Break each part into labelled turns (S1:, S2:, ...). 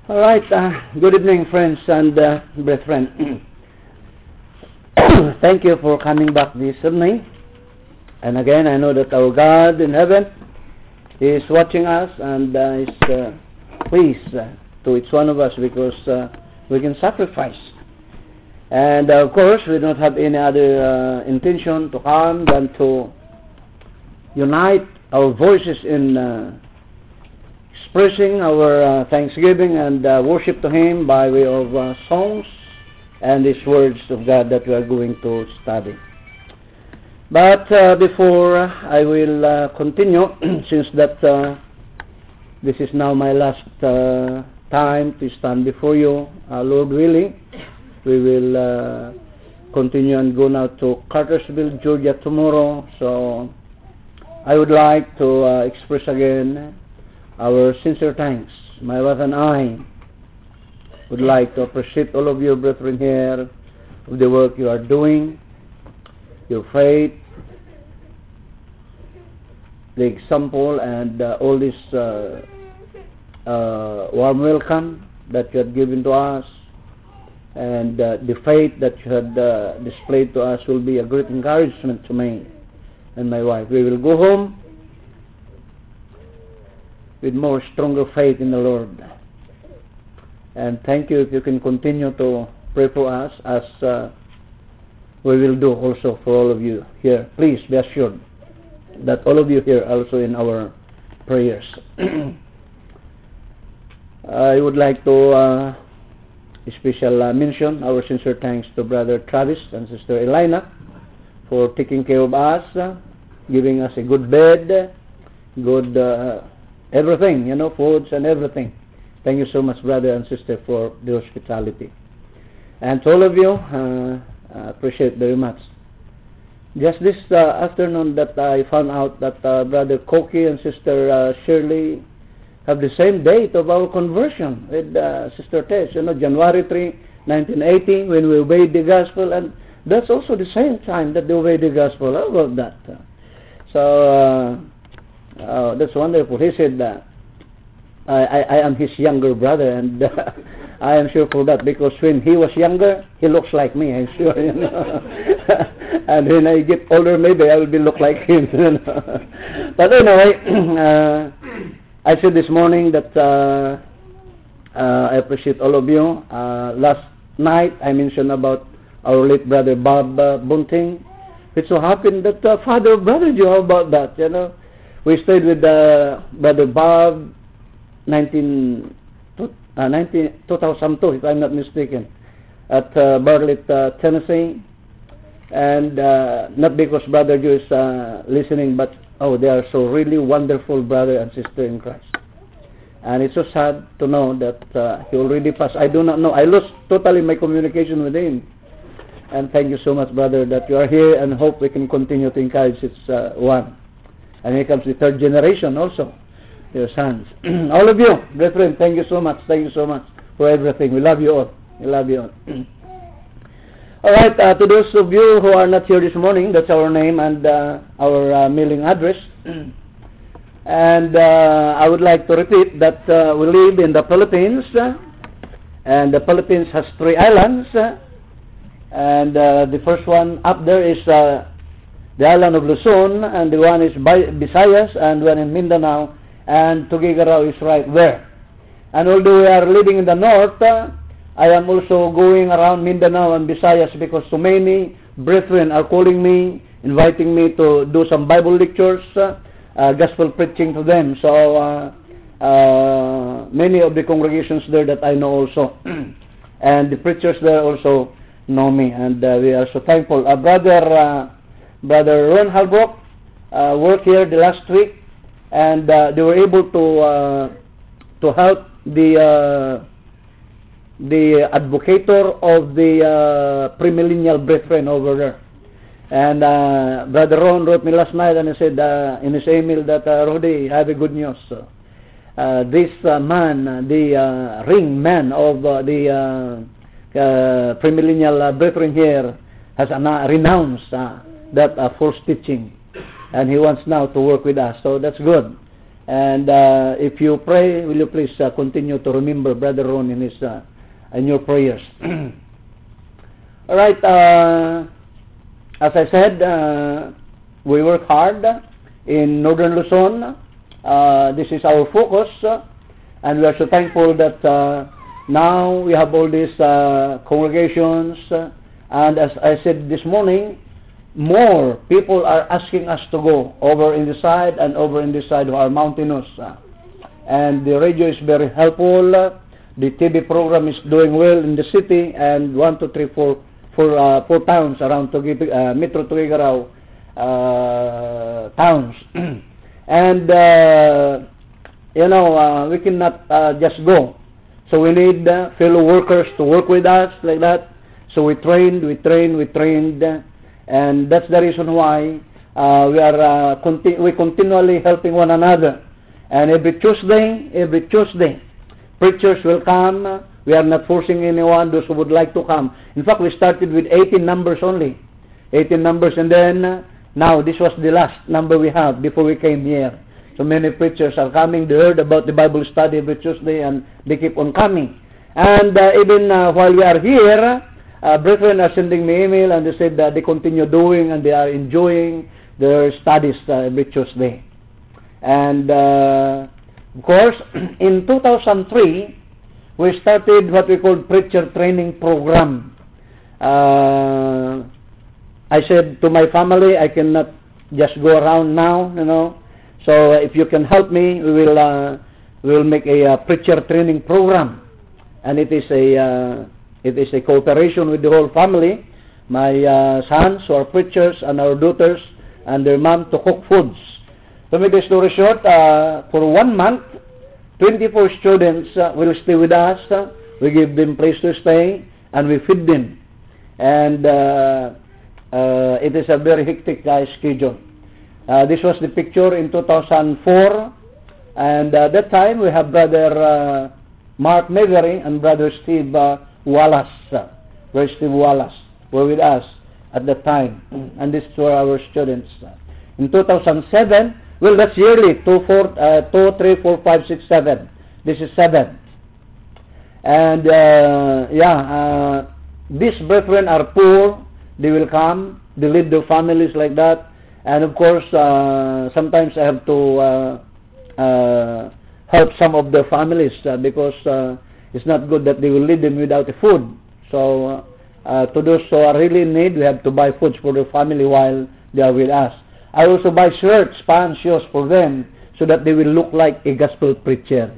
S1: All right. Good evening, friends and brethren. Thank you for coming back this evening. And again, I know that our God in heaven is watching us and is pleased to each one of us because we can sacrifice. And of course, we don't have any other intention to come than to unite our voices in expressing our thanksgiving and worship to Him by way of songs and these words of God that we are going to study. But before I will continue, since that this is now my last time to stand before you, Lord willing, we will continue and go now to Cartersville, Georgia tomorrow. So I would like to express again our sincere thanks. My wife and I would like to appreciate all of you brethren here of the work you are doing, your faith, the example, and all this warm welcome that you have given to us, and the faith that you had displayed to us will be a great encouragement to me and my wife. We will go home with more stronger faith in the Lord. And thank you if you can continue to pray for us as we will do also for all of you here. Please be assured that all of you here are also in our prayers. I would like to special mention our sincere thanks to Brother Travis and Sister Elena for taking care of us, giving us a good bed, good everything, foods and everything. Thank you so much, brother and sister, for the hospitality. And to all of you, appreciate very much. Just this afternoon that I found out that Brother Koki and Sister Shirley have the same date of our conversion with Sister Tess, January 3, 1980, when we obeyed the gospel, and that's also the same time that they obeyed the gospel. How about that? So that's wonderful. He said that I am his younger brother, and I am sure for that, because when he was younger, he looks like me, I'm sure. And when I get older, maybe I will be look like him. But anyway, I said this morning that I appreciate all of you. Last night, I mentioned about our late brother Bob Bunting. It so happened that father of Brother Joe, how about that, We stayed with Brother Bob 2002, if I'm not mistaken, at Bartlett, Tennessee. And not because Brother Joe is listening, but they are so really wonderful brother and sister in Christ. And it's so sad to know that he already passed. I do not know. I lost totally my communication with him. And thank you so much, brother, that you are here, and hope we can continue to encourage this one. And here comes the third generation also, your sons. All of you, brethren, thank you so much. Thank you so much for everything. We love you all. We love you all. All right, to those of you who are not here this morning, that's our name and our mailing address. And I would like to repeat that we live in the Philippines, and the Philippines has 3 islands. And the first one up there is the island of Luzon, and the one is Visayas, and one in Mindanao, and Tuguegarao is right there. And although we are living in the north, I am also going around Mindanao and Visayas because so many brethren are calling me, inviting me to do some Bible lectures, gospel preaching to them. So many of the congregations there that I know also, and the preachers there also know me, and we are so thankful. Brother Ron Halbrook worked here the last week, and they were able to help the advocator of the premillennial brethren over there. And Brother Ron wrote me last night, and he said in his email that Rodi, I have a good news. This man, the ring man of the premillennial brethren here, has renounced that false teaching, and he wants now to work with us. So that's good. And if you pray, will you please continue to remember Brother Ron in your prayers. All right. As I said, we work hard in Northern Luzon. This is our focus, and we are so thankful that now we have all these congregations. And as I said this morning, more people are asking us to go over in the side and over in this side who are mountainous. And the radio is very helpful. The TV program is doing well in the city, and 1, 2, 3, 4 towns around Metro Tuguegarao towns. And we cannot just go. So we need fellow workers to work with us like that. So we trained, and that's the reason why we continually helping one another. And every Tuesday, preachers will come. We are not forcing anyone, those who would like to come. In fact, we started with 18 numbers only. 18 numbers, and then now this was the last number we have before we came here. So many preachers are coming. They heard about the Bible study every Tuesday, and they keep on coming. And even while we are here, brethren are sending me email, and they said that they continue doing, and they are enjoying their studies every Tuesday. And of course, in 2003, we started what we call preacher training program. I said to my family, I cannot just go around now, So if you can help me, we will make a preacher training program, and it is a cooperation with the whole family. My sons who are preachers, and our daughters and their mom to cook foods. To make the story short, for 1 month, 24 students will stay with us. We give them place to stay, and we feed them. And it is a very hectic schedule. This was the picture in 2004, and at that time we have Brother Mark Mevery and Brother Steve Wallace. Brother Steve Wallace were with us at that time, and these were our students. In 2007, well, that's yearly, 2, 3, 4, 5, 6, 7. This is 7. And these brethren are poor. They will come. They lead their families like that. And of course, sometimes I have to help some of their families because it's not good that they will lead them without the food. So to those who are really in need, we have to buy foods for their family while they are with us. I also buy shirts, pants, shoes for them so that they will look like a gospel preacher,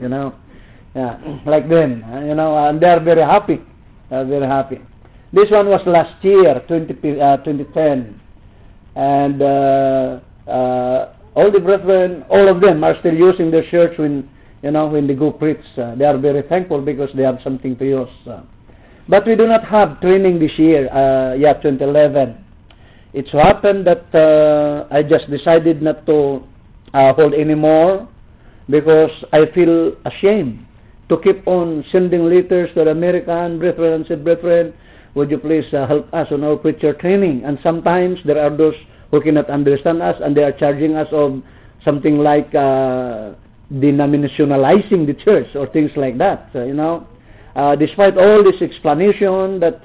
S1: like them, and they are very happy. Very happy. This one was last year, 2010. And all the brethren, all of them are still using their shirts when they go preach. They are very thankful because they have something to use. But we do not have training this year, 2011. It so happened that I just decided not to hold anymore because I feel ashamed to keep on sending letters to the American brethren and said, brethren, would you please help us on our preacher training? And sometimes there are those who cannot understand us, and they are charging us of something like denominationalizing the church or things like that. Despite all this explanation that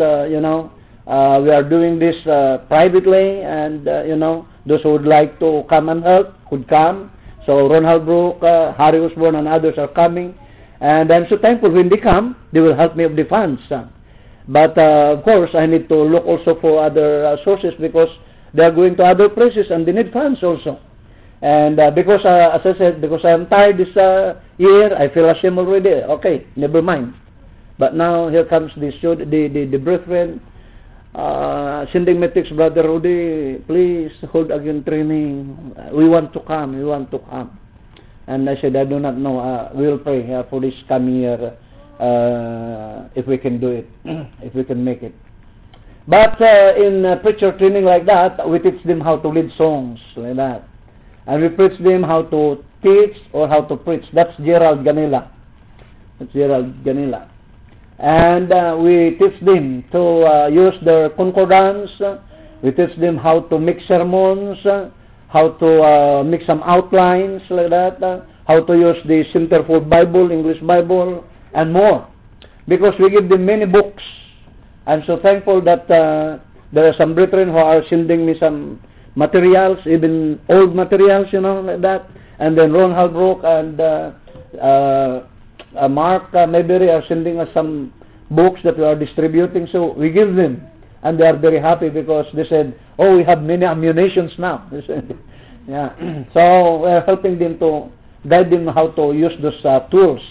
S1: we are doing this privately, and those who would like to come and help could come. So Ron Halbrook, Harry Osborne, and others are coming, and I'm so thankful when they come. They will help me with the funds. But of course, I need to look also for other sources because they are going to other places and they need funds also. And because, as I said, because I am tired this year, I feel ashamed already. Okay, never mind. But now here comes the brethren sending me text, Brother Rudy, please hold again training. We want to come. And I said, I do not know. We will pray for this coming year. If we can do it, if we can make it. But in preacher training like that, we teach them how to lead songs like that. And we teach them how to teach or how to preach. That's Gerald Ganila. And we teach them to use their concordance. We teach them how to make sermons, how to make some outlines like that, how to use the Centerfold Bible, English Bible, and more. Because we give them many books. I'm so thankful that there are some brethren who are sending me some materials, even old materials, like that. And then Ron Halbrook and Mark Mayberry are sending us some books that we are distributing. So we give them. And they are very happy because they said, oh, we have many ammunitions now. They said, yeah. So we are helping them to guide them how to use those tools.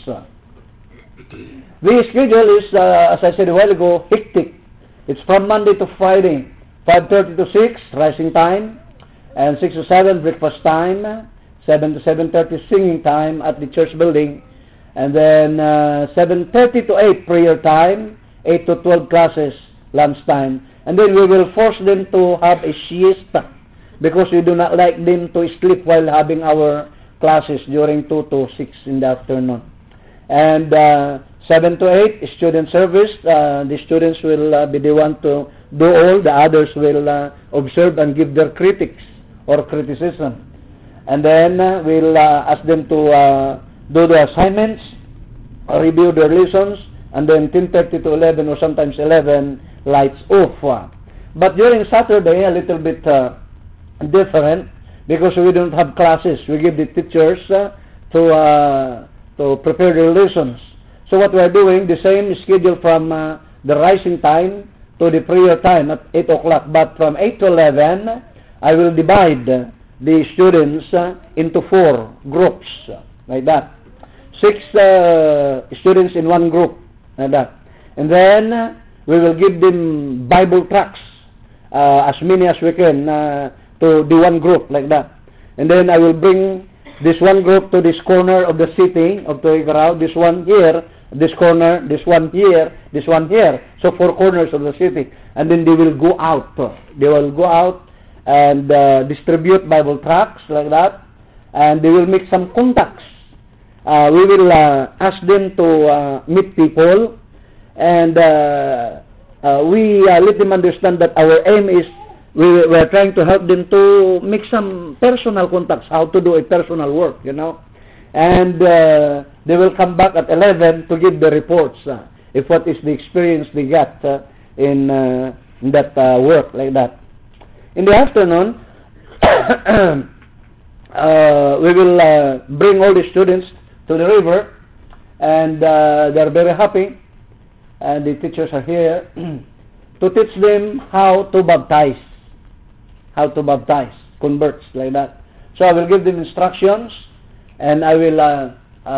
S1: The schedule is, as I said a while ago, hectic. It's from Monday to Friday, 5:30 to 6, rising time, and 6 to 7, breakfast time, 7 to 7:30, singing time at the church building, and then 7:30 to 8, prayer time, 8 to 12, classes, lunch time. And then we will force them to have a siesta because we do not like them to sleep while having our classes during 2 to 6 in the afternoon. And 7 to 8, student service. The students will be the one to do all. The others will observe and give their critics or criticism. And then we'll ask them to do the assignments, review their lessons, and then 10:30 to 11 or sometimes 11, lights off. But during Saturday, a little bit different because we don't have classes. We give the teachers to prepare their lessons. So what we are doing, the same schedule from the rising time to the prayer time at 8 o'clock. But from 8 to 11, I will divide the students into 4 groups, like that. 6 students in one group, like that. And then we will give them Bible tracts, as many as we can, to the one group, like that. And then I will bring this one group to this corner of the city of Tuigaraw, this one here, this corner, this one here, this one here. So 4 corners of the city. And then they will go out. They will go out and distribute Bible tracts like that. And they will make some contacts. We will ask them to meet people. And we let them understand that our aim is we are trying to help them to make some personal contacts, how to do a personal work, And they will come back at 11 to give the reports, if what is the experience they got in that work, like that. In the afternoon, we will bring all the students to the river, and they are very happy, and the teachers are here to teach them how to baptize converts, like that. So I will give them instructions, and I will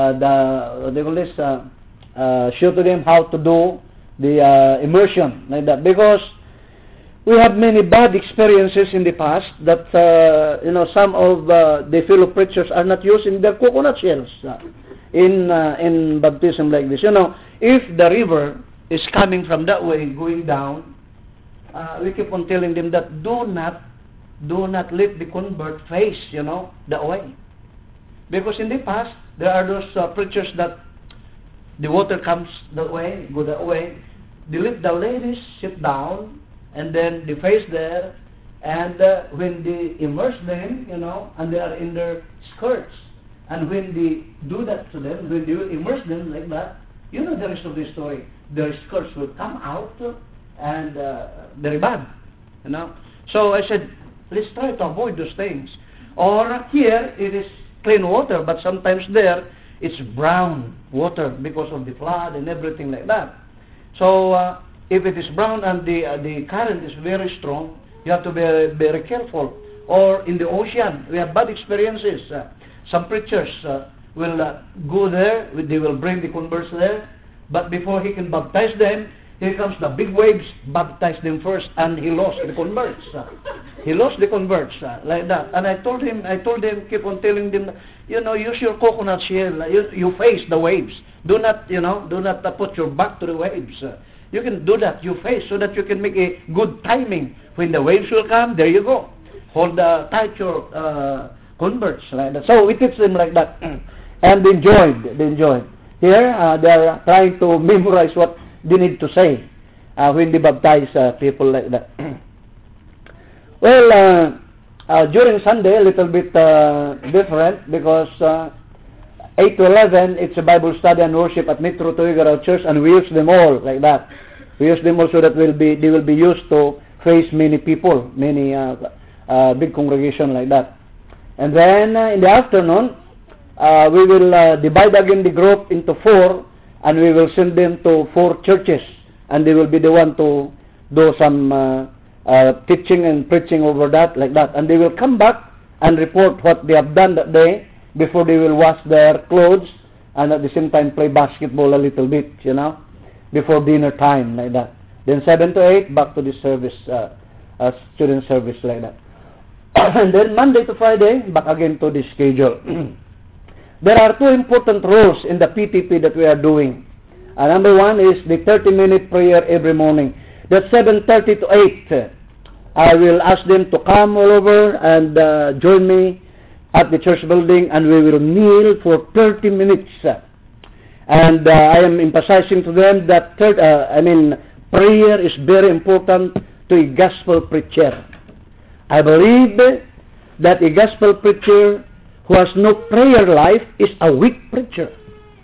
S1: show to them how to do the immersion, like that. Because we have many bad experiences in the past that some of the fellow preachers are not using their coconut shells in baptism like this. If the river is coming from that way, going down, we keep on telling them that do not let the convert face, that way. Because in the past, there are those preachers that the water comes that way, go that way. They let the ladies sit down, and then they face there, and when they immerse them, and they are in their skirts, and when they do that to them, when they immerse them like that, the rest of the story, their skirts will come out, and very bad, So I said, let's try to avoid those things. Or here, it is clean water, but sometimes there, it's brown water because of the flood and everything like that. So if it is brown and the current is very strong, you have to be very careful. Or in the ocean, we have bad experiences. Some preachers will go there, they will bring the converts there, but before he can baptize them, here comes the big waves, baptize them first, and he lost the converts. He lost the converts, like that. And I told him, keep on telling them, use your coconut shell. You face the waves. Do not put your back to the waves. You can do that. You face so that you can make a good timing. When the waves will come, there you go. Hold tight your converts, like that. So we teach them like that, and they enjoyed. Here, they are trying to memorize what they need to say when they baptize people like that. Well, During Sunday, a little bit different because 8 to 11, it's a Bible study and worship at Metro Tuigaraw Church, and we use them all like that. We use them all so that they will be used to face many people, many big congregation like that. And then in the afternoon, we will divide again the group into 4, and we will send them to 4 churches, and they will be the one to do some teaching and preaching over that, like that. And they will come back and report what they have done that day before they will wash their clothes, and at the same time play basketball a little bit, before dinner time, like that. Then 7 to 8, back to the service, student service, like that. And then Monday to Friday, back again to the schedule. There are 2 important roles in the PTP that we are doing. Number 1 is the 30-minute prayer every morning. That's 7:30 to 8. I will ask them to come all over and join me at the church building, and we will kneel for 30 minutes. And I am emphasizing to them that prayer is very important to a gospel preacher. I believe that a gospel preacher who has no prayer life is a weak preacher.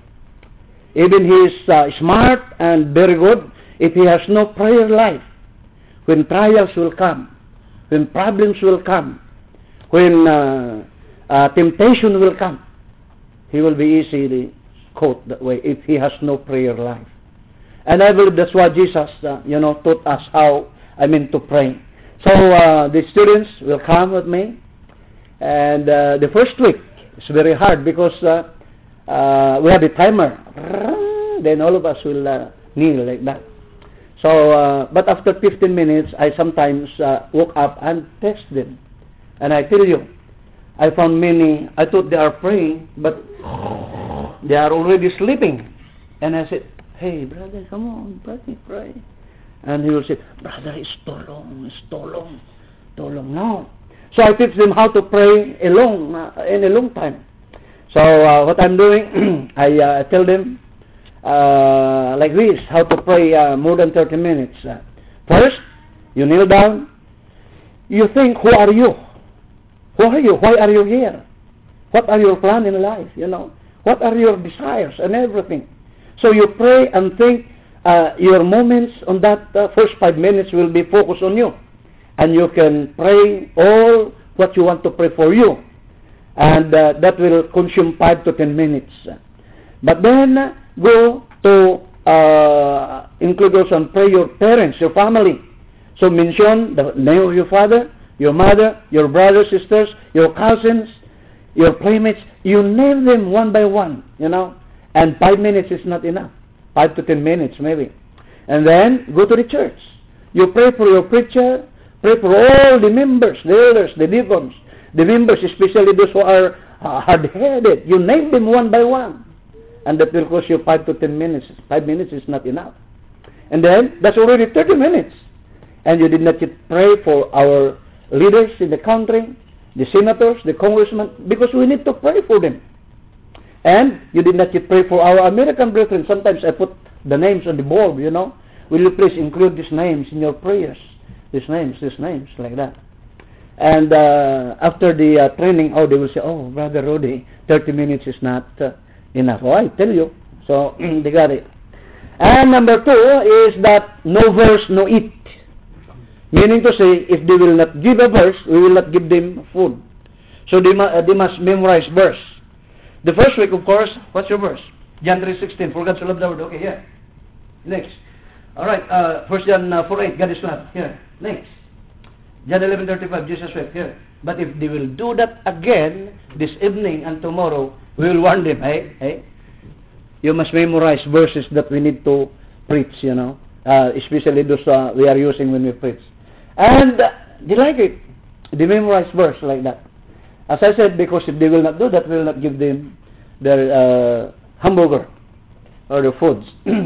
S1: Even he is smart and very good, if he has no prayer life, when trials will come, when problems will come, when temptation will come, he will be easily caught that way if he has no prayer life. And I believe that's why Jesus, taught us how, to pray. So the students will come with me, and the first week is very hard because we have a timer. Then all of us will kneel like that. So, but after 15 minutes, I sometimes woke up and text them. And I tell you, I found many, I thought they are praying, but they are already sleeping. And I said, hey, brother, come on, pray. And he will say, brother, it's too long. No. So I teach them how to pray in a long time. So what I'm doing, I tell them like this, how to pray more than 30 minutes. First, you kneel down. You think, who are you? Who are you? Why are you here? What are your plans in life? What are your desires and everything? So you pray and think. Your moments on that first 5 minutes will be focused on you. And you can pray all what you want to pray for you. And that will consume 5 to 10 minutes. But then go to include also and pray your parents, your family. So mention the name of your father, your mother, your brothers, sisters, your cousins, your playmates. You name them one by one, And 5 minutes is not enough. 5 to 10 minutes maybe. And then go to the church. You pray for your preacher, pray for all the members, the elders, the deacons, the members, especially those who are hard-headed. You name them one by one. And that will cost you 5 to 10 minutes. 5 minutes is not enough. And then, that's already 30 minutes. And you did not yet pray for our leaders in the country, the senators, the congressmen, because we need to pray for them. And you did not yet pray for our American brethren. Sometimes I put the names on the board, Will you please include these names in your prayers? These names, like that. And after the training, they will say, Brother Rudy, 30 minutes is not enough. I tell you. So, they got it. And number 2 is that no verse, no eat. Meaning to say, if they will not give a verse, we will not give them food. So they must memorize verse. The first week, of course, what's your verse? John 3:16, for God so loved the world. Okay, here. Next. All right, 1 John 4:8, God is love. Here. Next. John 11:35, Jesus wept. Here. But if they will do that again this evening and tomorrow, we will warn them. Hey, you must memorize verses that we need to preach, especially those we are using when we preach. And they like it. They memorize verse like that. As I said, because if they will not do that, we will not give them their hamburger or their foods.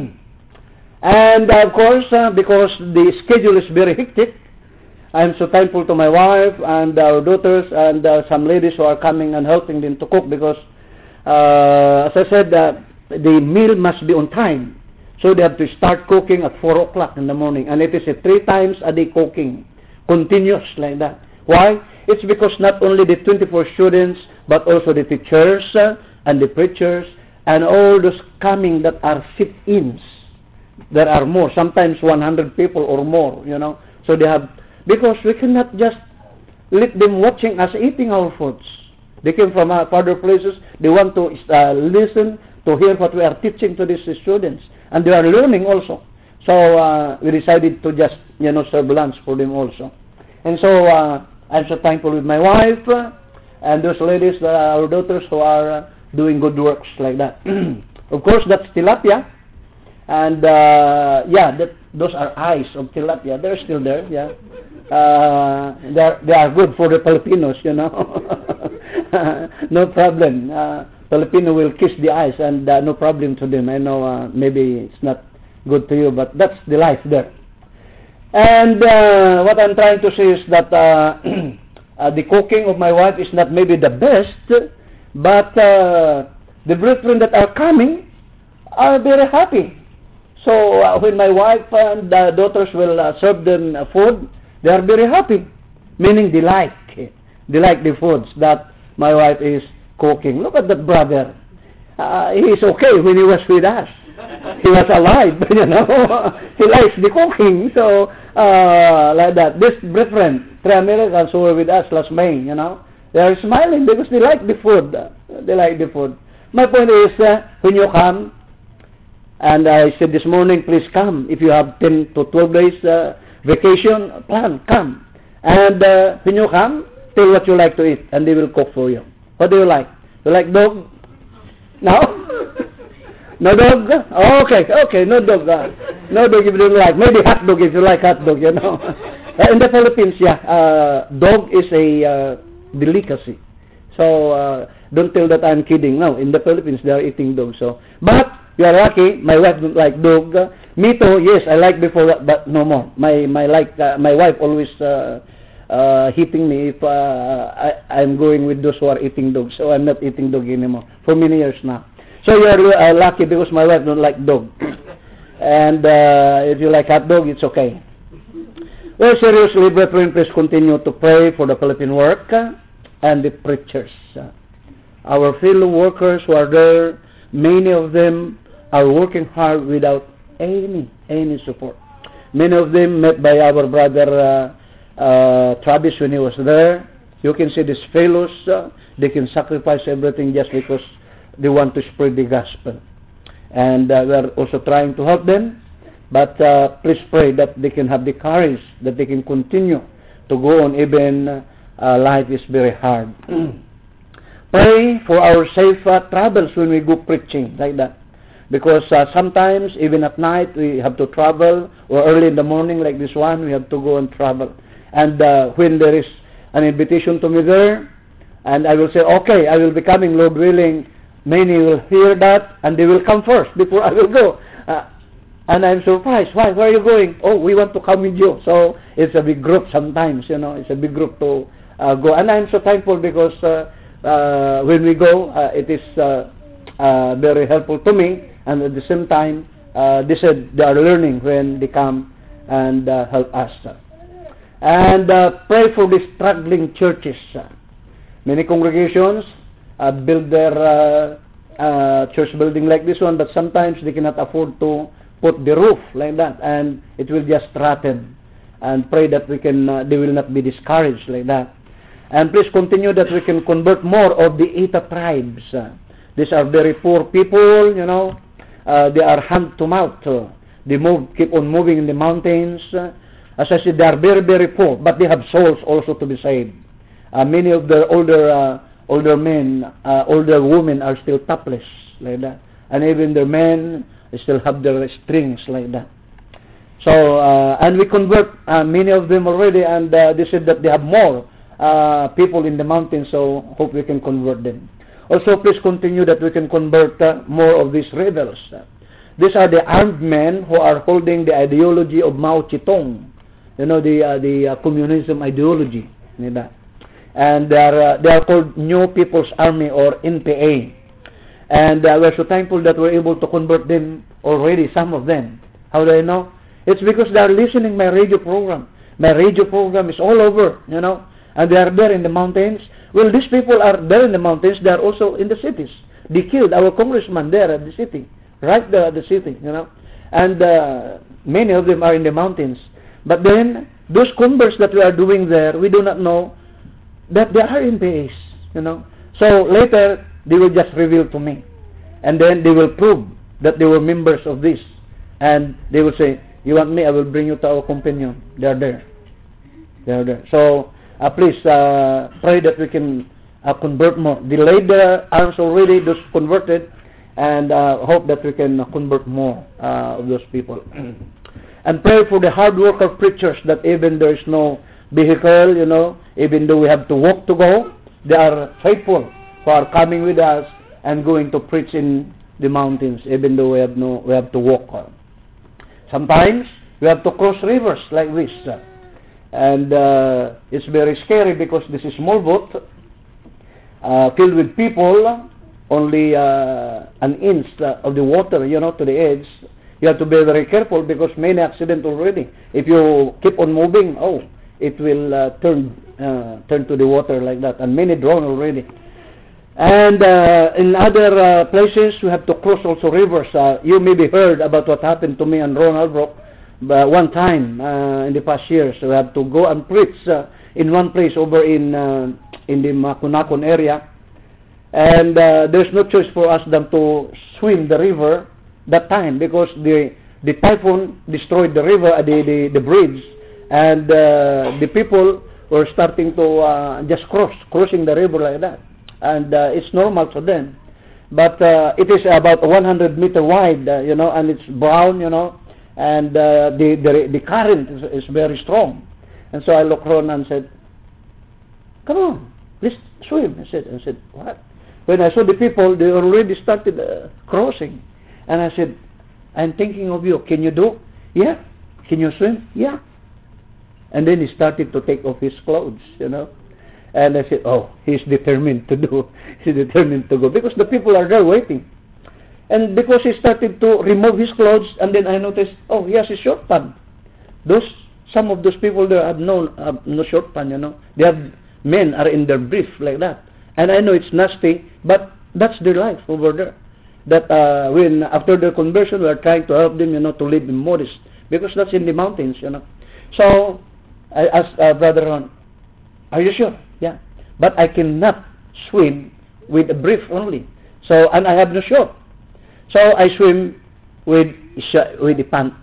S1: And of course, because the schedule is very hectic, I am so thankful to my wife and our daughters and some ladies who are coming and helping them to cook because, as I said, the meal must be on time. So they have to start cooking at 4 o'clock in the morning. And it is a 3 times a day cooking, continuous like that. Why? It's because not only the 24 students, but also the teachers and the preachers and all those coming that are sit-ins. There are more, sometimes 100 people or more, So they have, because we cannot just let them watching us eating our foods. They came from other places. They want to listen, to hear what we are teaching to these students. And they are learning also. So we decided to just, serve lunch for them also. And so I'm so thankful with my wife and those ladies, our daughters who are doing good works like that. Of course, that's tilapia. And those are eyes of tilapia. They're still there, yeah. They are good for the Filipinos, No problem. Filipino will kiss the eyes and no problem to them. I know maybe it's not good to you, but that's the life there. And what I'm trying to say is that the cooking of my wife is not maybe the best, but the brethren that are coming are very happy. So when my wife and the daughters will serve them food, they are very happy, meaning they like the foods that my wife is cooking. Look at that brother. He is okay when he was with us. He was alive, He likes the cooking, so like that. This brethren, 3 Americans who were with us last May, they are smiling because they like the food. They like the food. My point is, when you come, and I said this morning, please come. If you have 10 to 12 days vacation, come. And when you come, tell what you like to eat, and they will cook for you. What do you like? You like dog? No? No dog? Oh, okay, no dog. No dog if you don't like. Maybe hot dog if you like hot dog, In the Philippines, dog is a delicacy. So don't tell that I'm kidding. No, in the Philippines they are eating dog. So, but you are lucky. My wife don't like dog. Me too. Yes, I like before, but no more. My wife always hitting me if I'm going with those who are eating dogs. So I'm not eating dog anymore for many years now. So you are lucky because my wife don't like dog. And if you like hot dog, it's okay. Well, seriously, brethren, please continue to pray for the Philippine work and the preachers. Our fellow workers who are there, many of them are working hard without any support. Many of them met by our brother Travis when he was there. You can see these fellows, they can sacrifice everything just because they want to spread the gospel. And we are also trying to help them. But please pray that they can have the courage, that they can continue to go on even life is very hard. Pray for our safe travels when we go preaching, like that. Because sometimes, even at night, we have to travel, or early in the morning, like this one, we have to go and travel. And when there is an invitation to me there, and I will say, okay, I will be coming, Lord willing, many will hear that, and they will come first before I will go. And I'm surprised. Why? Where are you going? Oh, we want to come with you. So it's a big group sometimes, It's a big group to go. And I'm so thankful because when we go, it is very helpful to me. And at the same time, they said they are learning when they come and help us. And pray for the struggling churches. Many congregations build their church building like this one, but sometimes they cannot afford to put the roof like that, and it will just rotten. And pray that we can, they will not be discouraged like that. And please continue that we can convert more of the Eta tribes. These are very poor people, they are hand to mouth. They keep on moving in the mountains. As I said, they are very, very poor, but they have souls also to be saved. Many of the older men, older women are still topless like that, and even the men still have their strings like that. So, and we convert many of them already, and they said that they have more people in the mountains, so hope we can convert them. Also, please continue that we can convert more of these rebels. These are the armed men who are holding the ideology of Mao Zedong, the communism ideology. And they are called New People's Army, or NPA. And we're so thankful that we're able to convert them already, some of them. How do I know? It's because they are listening my radio program. My radio program is all over, and they are there in the mountains. Well, these people are there in the mountains. They are also in the cities. They killed our congressman there at the city, right there at the city, and many of them are in the mountains. But then those converts that we are doing there, we do not know that they are in PAs, So later they will just reveal to me, and then they will prove that they were members of this, and they will say, "You want me? I will bring you to our companion." They are there. They are there. So please pray that we can convert more. They laid their arms already, those converted, and hope that we can convert more of those people. And pray for the hard worker preachers that even there is no vehicle, even though we have to walk to go, they are faithful for coming with us and going to preach in the mountains, even though we have to walk. Sometimes we have to cross rivers like this, and it's very scary because this is small boat filled with people, only an inch of the water, to the edge. You have to be very careful because many accidents already. If you keep on moving, it will turn to the water like that, and many drown already. And in other places, we have to cross also rivers. You maybe heard about what happened to me and Ron Albrook one time in the past years. We have to go and preach in one place over in the Makunakon area. And there's no choice for us than to swim the river that time because the typhoon destroyed the river, the bridge, and the people were starting to just crossing the river like that. And it's normal for them. But it is about 100 meter wide, and it's brown, and the current is very strong. And so I looked around and said, "Come on, let's swim." I said, "What?" When I saw the people, they already started crossing. And I said, "I'm thinking of you. Can you do?" "Yeah." "Can you swim?" "Yeah." And then he started to take off his clothes, And I said, "Oh, he's determined to do. He's determined to go." Because the people are there waiting. And because he started to remove his clothes, and then I noticed, he has a short pant. Some of those people there have no short pant, They have, men are in their brief like that. And I know it's nasty, but that's their life over there. That when after their conversion, we are trying to help them, to live in modest. Because that's in the mountains, So I asked Brother Ron, "Are you sure?" "Yeah." "But I cannot swim with a brief only. And I have no short. So I swim with the pant.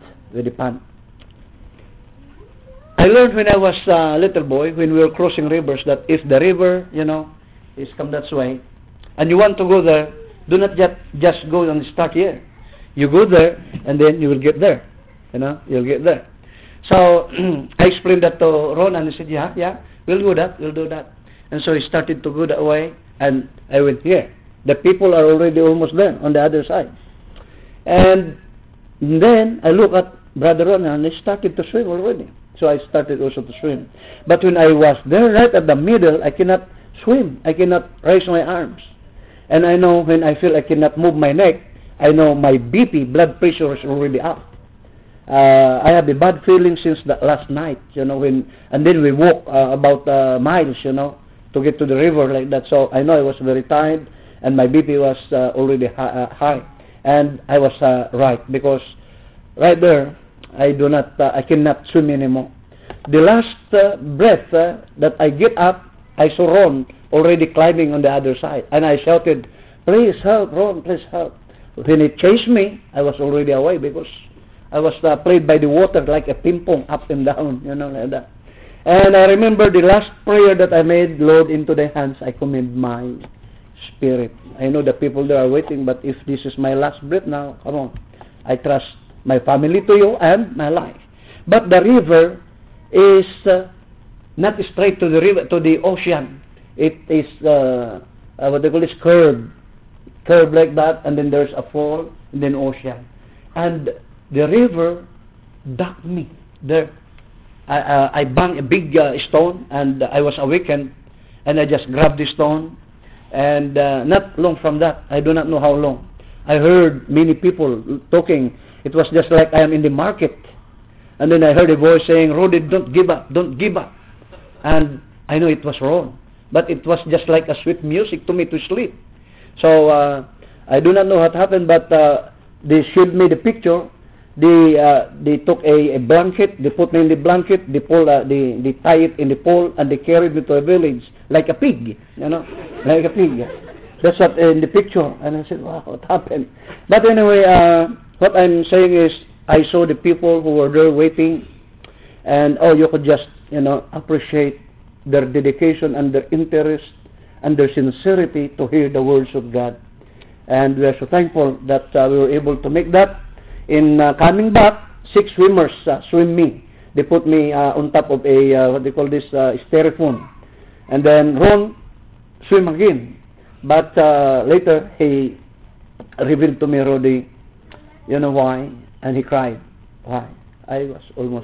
S1: I learned when I was a little boy, when we were crossing rivers, that if the river, is come that way, and you want to go there, do not just go and start here. You go there, and then you will get there. You'll get there. So I explained that to Ron, and he said, "Yeah, we'll do that." And so he started to go that way, and I went here. The people are already almost there on the other side. And then I look at Brother Ron, and he started to swim already. So I started also to swim. But when I was there right at the middle, I cannot swim. I cannot raise my arms. And I know when I feel I cannot move my neck, I know my BP, blood pressure, is already up. I have a bad feeling since the last night, and then we walk about miles, to get to the river like that. So I know I was very tired, and my BP was already high. And I was right, because right there, I cannot swim anymore. The last breath that I get up, I saw Ron already climbing on the other side. And I shouted, "Please help, Ron, please help." When he chased me, I was already away because I was played by the water like a ping pong, up and down, like that. And I remember the last prayer that I made, "Lord, into thy hands I commend my spirit." I know the people there are waiting, but if this is my last breath now, come on. I trust my family to you and my life. But the river is not straight to the river, to the ocean. It is what they call this curve like that, and then there's a fall, and then ocean. And the river ducked me there. I banged a big stone, and I was awakened, and I just grabbed the stone, and not long from that, I do not know how long, I heard many people talking. It was just like I am in the market. And then I heard a voice saying, "Rudy, don't give up, don't give up." And I know it was wrong, but it was just like a sweet music to me to sleep. So I do not know what happened, but they showed me the picture. They took a blanket, they put me in the blanket, they tie it in the pole, and they carried me to a village like a pig, like a pig. That's what in the picture. And I said, wow, what happened? But anyway, what I'm saying is, I saw the people who were there waiting, and you could just, appreciate their dedication and their interest and their sincerity to hear the words of God. And we are so thankful that we were able to make that. In coming back, 6 swimmers swim me. They put me on top of a, what they call this, styrofoam. And then Ron swim again. But later, he revealed to me, Rodi, you know why? And he cried. Why? I was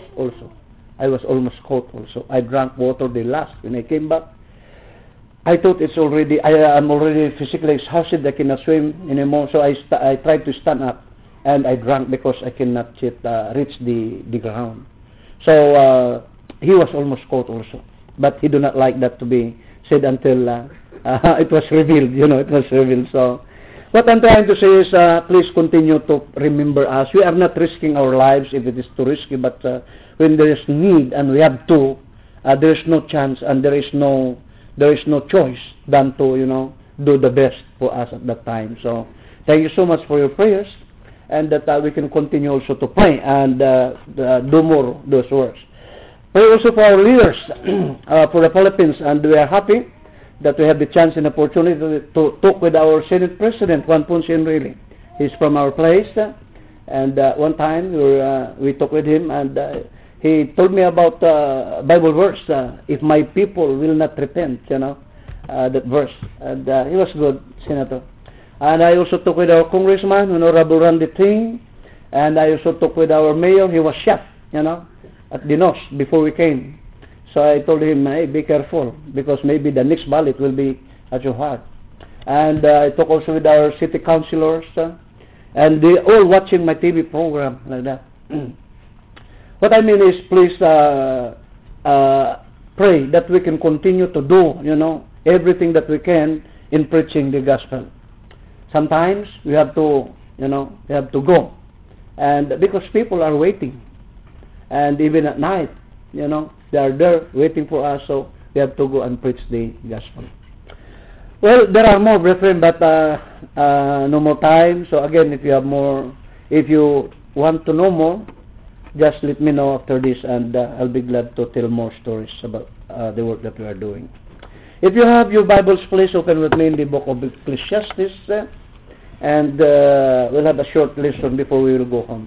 S1: almost caught also. I drank water the last. When I came back, I thought I'm already physically exhausted. I cannot swim anymore. So I tried to stand up. And I drank because I cannot reach the ground. So he was almost caught also. But he do not like that to be said until it was revealed. It was revealed. So what I'm trying to say is, please continue to remember us. We are not risking our lives if it is too risky. But when there is need and we have to, there is no chance and there is no choice than to do the best for us at that time. So thank you so much for your prayers. And that we can continue also to pray and do more those works. Pray also for our leaders for the Philippines, and we are happy that we have the chance and opportunity to talk with our Senate President, Juan Ponce Enrile. He's from our place, and one time we talked with him, and he told me about Bible verse, if my people will not repent, that verse. And he was good, Senator. And I also talked with our congressman, Honorable Randy Ting, and I also talked with our mayor. He was shot, at the nose before we came. So I told him, hey, be careful, because maybe the next ballot will be at your heart. And I talked also with our city councilors, and they all watching my TV program like that. What I mean is, please pray that we can continue to do, everything that we can in preaching the gospel. Sometimes we have to, go, and because people are waiting, and even at night, they are there waiting for us, so we have to go and preach the gospel. Well, there are more, brethren, but no more time. So again, if you want to know more, just let me know after this, and I'll be glad to tell more stories about the work that we are doing. If you have your Bibles, please open with me in the book of Ecclesiastes. And we'll have a short lesson before we will go home.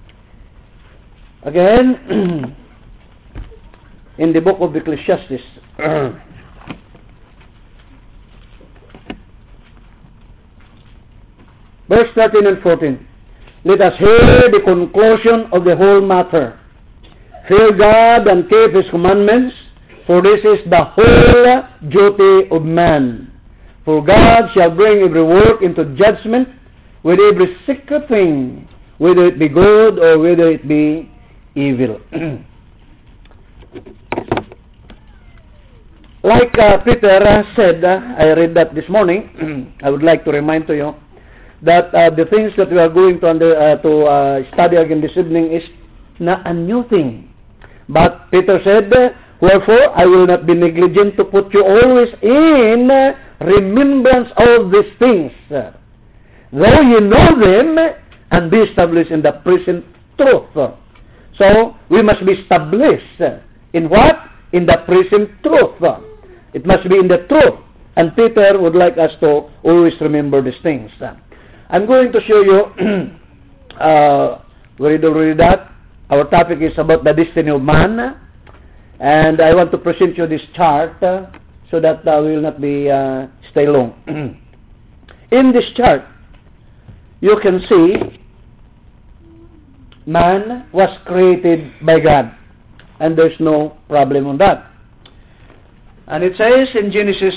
S1: Again, in the book of Ecclesiastes, verse 13 and 14. Let us hear the conclusion of the whole matter. Fear God and keep His commandments, for this is the whole duty of man. For God shall bring every work into judgment with every secret thing, whether it be good or whether it be evil. Like Peter said, I read that this morning, I would like to remind to you that the things that we are going to study again this evening is not a new thing. But Peter said, wherefore I will not be negligent to put you always in remembrance of these things, though you know them, and be established in the present truth. So we must be established in what? In the present truth. It must be in the truth. And Peter would like us to always remember these things. I'm going to show you, we read already that. Our topic is about the destiny of man. And I want to present you this chart so that we will not be stay long. In this chart, you can see man was created by God. And there's no problem on that. And it says in Genesis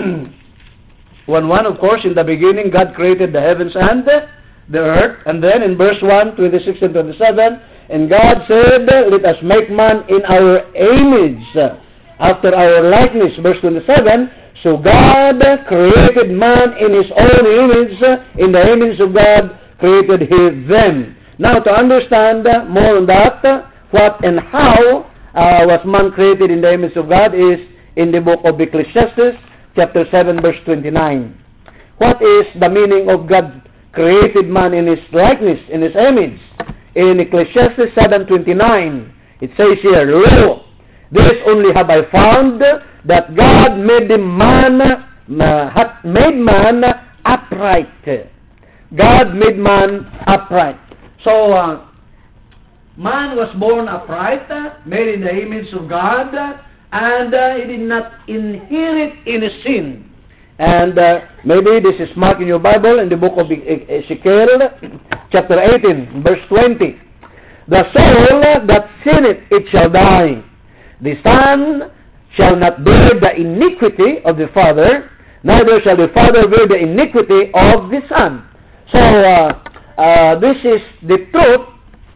S1: 1:1, of course, in the beginning God created the heavens and the earth. And then in verse 1, 26 and 27, and God said, let us make man in our image, after our likeness. Verse 27, so God created man in His own image. In the image of God created He them. Now, to understand more on that, what and how was man created in the image of God is in the book of Ecclesiastes, chapter 7, verse 29. What is the meaning of God created man in His likeness, in His image? In Ecclesiastes 7:29, it says here, lo, this only have I found, that God made man upright. God made man upright. So, man was born upright, made in the image of God, and he did not inherit any sin. And maybe this is marked in your Bible in the book of Ezekiel, chapter 18, verse 20. The soul that sinneth, it shall die. The son shall not bear the iniquity of the father, neither shall the father bear the iniquity of the son. So, this is the truth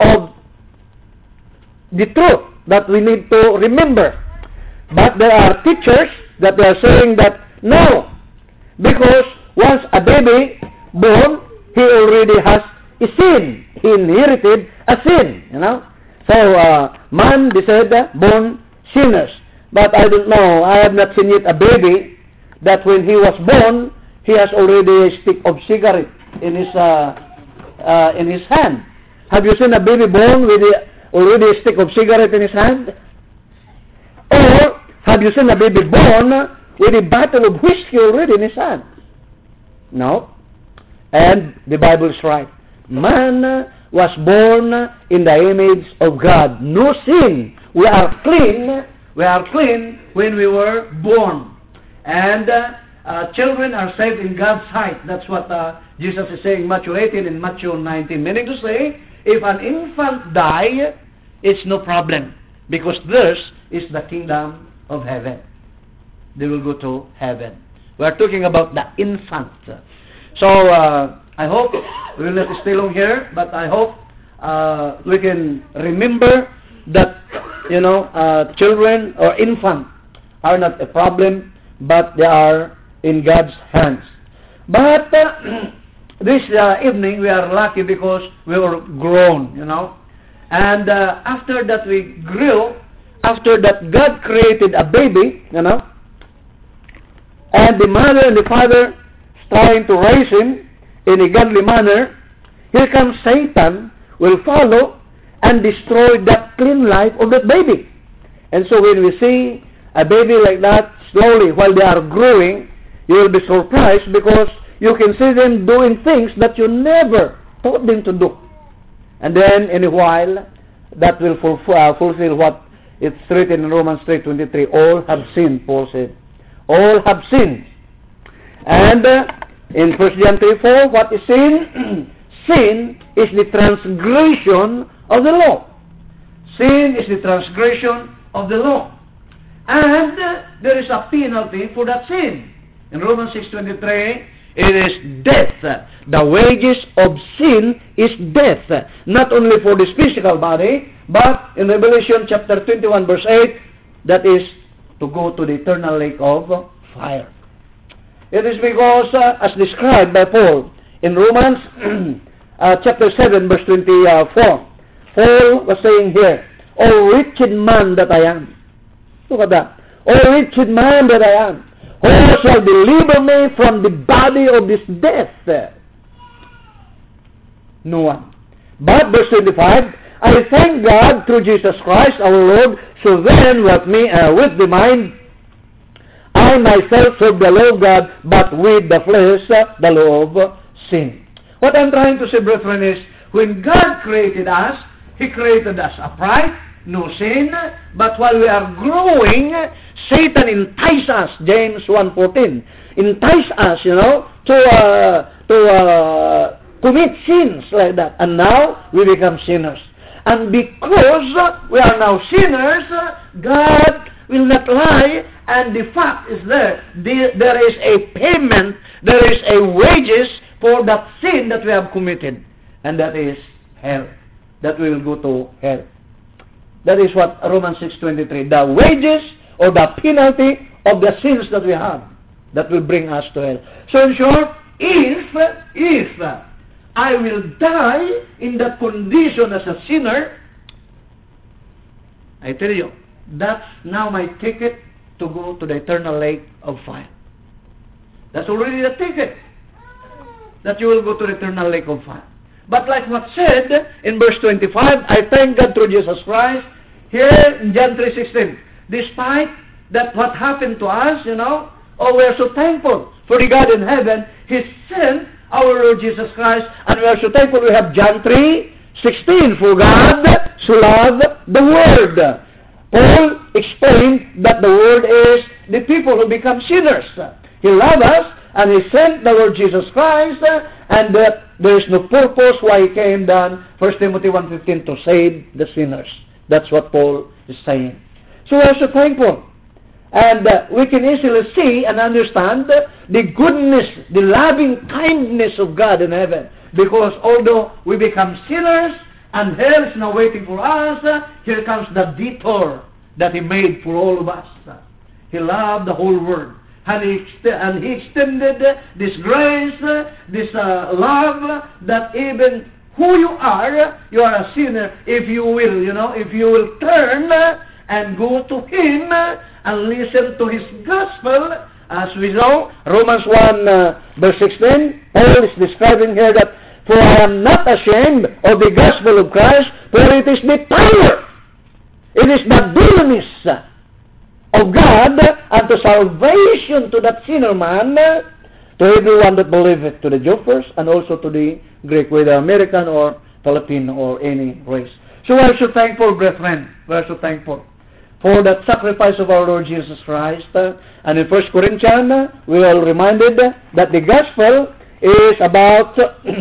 S1: that we need to remember. But there are teachers that they are saying that no, because once a baby born, he already has a sin. He inherited a sin, So, man, they said, born sinners. But I don't know, I have not seen yet a baby that when he was born, he has already a stick of cigarette in his hand. Have you seen a baby born with already a stick of cigarette in his hand? Or have you seen a baby born with a bottle of whiskey already in his hand? No. And the Bible is right. Man was born in the image of God. No sin. We are clean. We are clean when we were born. And children are saved in God's sight. That's what Jesus is saying in Matthew 18 and Matthew 19. Meaning to say, if an infant die, it's no problem. Because theirs is the kingdom of heaven. They will go to heaven. We are talking about the infant. So, I hope we will not stay long here, but I hope we can remember that, children or infants are not a problem, but they are in God's hands. But this evening we are lucky because we were grown, And after that we grew, after that God created a baby, and the mother and the father trying to raise him in a godly manner, here comes Satan, will follow and destroy that clean life of that baby. And so when we see a baby like that, slowly while they are growing, you will be surprised because you can see them doing things that you never taught them to do. And then in a while, that will fulfill what it's written in Romans 3:23. All have sinned, Paul said. All have sinned. And in 1 John 3:4, what is sin? Sin is the transgression of the law. Sin is the transgression of the law. And there is a penalty for that sin. In Romans 6:23, it is death. The wages of sin is death. Not only for this physical body, but in Revelation chapter 21 verse 8, that is to go to the eternal lake of fire. It is because, as described by Paul in Romans chapter 7 verse 24, Paul was saying here, O wretched man that I am. Look at that. O wretched man that I am. Who shall deliver me from the body of this death? No one. But verse 25, I thank God through Jesus Christ our Lord. So then with the mind, I myself serve the law of God, but with the flesh, the law of sin. What I'm trying to say, brethren, is when God created us, He created us upright, no sin, but while we are growing, Satan entices us, James 1:14, entice us, to commit sins like that. And now we become sinners. And because we are now sinners, God will not lie, and the fact is there is a payment, there is a wages for that sin that we have committed, and that is hell, that we will go to hell. That is what Romans 6:23, the wages or the penalty of the sins that we have that will bring us to hell. So in short, if I will die in that condition as a sinner, I tell you, that's now my ticket to go to the eternal lake of fire. That's already the ticket, that you will go to the eternal lake of fire. But like what said in verse 25, I thank God through Jesus Christ, here in John 3:16, despite that what happened to us, we are so thankful for the God in heaven. He sent our Lord Jesus Christ, and we are so thankful. We have John 3:16, for God so loved the world. Paul explained that the world is the people who become sinners. He loved us, and He sent the Lord Jesus Christ, and there is no purpose why He came down, 1 Timothy 1:15, to save the sinners. That's what Paul is saying. So we are so thankful. And we can easily see and understand the goodness, the loving kindness of God in heaven. Because although we become sinners, and hell is now waiting for us, here comes the detour that He made for all of us. He loved the whole world. And He extended this grace, this love, that even who you are a sinner, if you will turn and go to Him and listen to His gospel. As we know, Romans 1 verse 16, Paul is describing here that, for I am not ashamed of the gospel of Christ, for it is the power, it is the dunamis of God unto salvation to that sinner man, to everyone that believeth, to the Jew first, and also to the Greek, whether American or Filipino or any race. So we are so thankful, brethren. We are so thankful for that sacrifice of our Lord Jesus Christ. And in 1 Corinthians, we are reminded that the gospel is about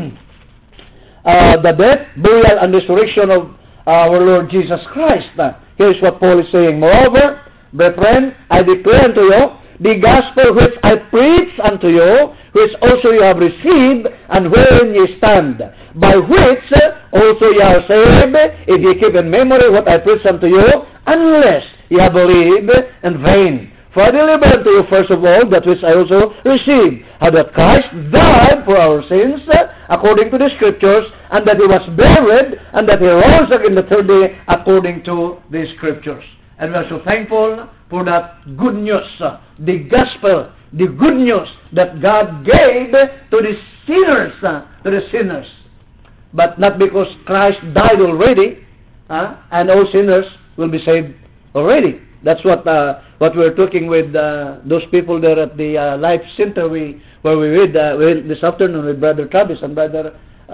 S1: the death, burial, and resurrection of our Lord Jesus Christ. Here's what Paul is saying. Moreover, brethren, I declare unto you the gospel which I preach unto you, which also you have received, and wherein ye stand, by which also ye are saved, if ye keep in memory what I preach unto you, unless ye have believed in vain. For I delivered unto you first of all that which I also received, how that Christ died for our sins, according to the Scriptures, and that He was buried, and that He rose again the third day, according to the Scriptures. And we are so thankful for that good news, the gospel, the good news that God gave to the sinners, But not because Christ died already, and all sinners will be saved already. That's what we're talking with those people there at the Life Center where we read this afternoon with Brother Travis and Brother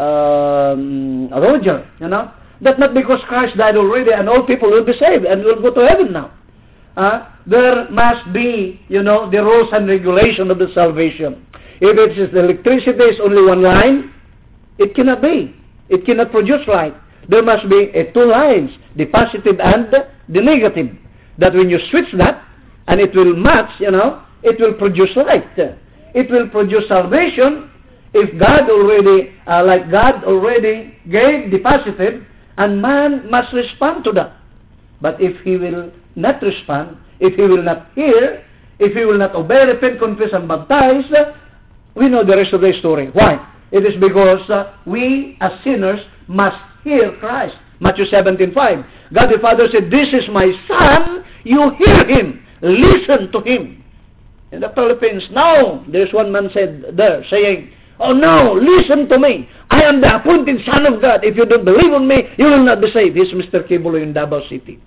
S1: Roger, That not because Christ died already and all people will be saved and will go to heaven now. There must be, the rules and regulation of the salvation. If it is the electricity is only one line, it cannot be. It cannot produce light. There must be two lines, the positive and the negative. That when you switch that, and it will match, it will produce light. It will produce salvation if God already gave the positive, and man must respond to that. But if he will not respond, if he will not hear, if he will not obey, repent, confess, and baptize, we know the rest of the story. Why? It is because we as sinners must hear Christ. Matthew 17:5. God the Father said, "This is my Son, you hear Him, listen to Him." In the Philippines, now, there's one man said there, saying, "Oh no, listen to me. I am the appointed Son of God. If you don't believe on me, you will not be saved." He's Mr. Kibulo in Davao City.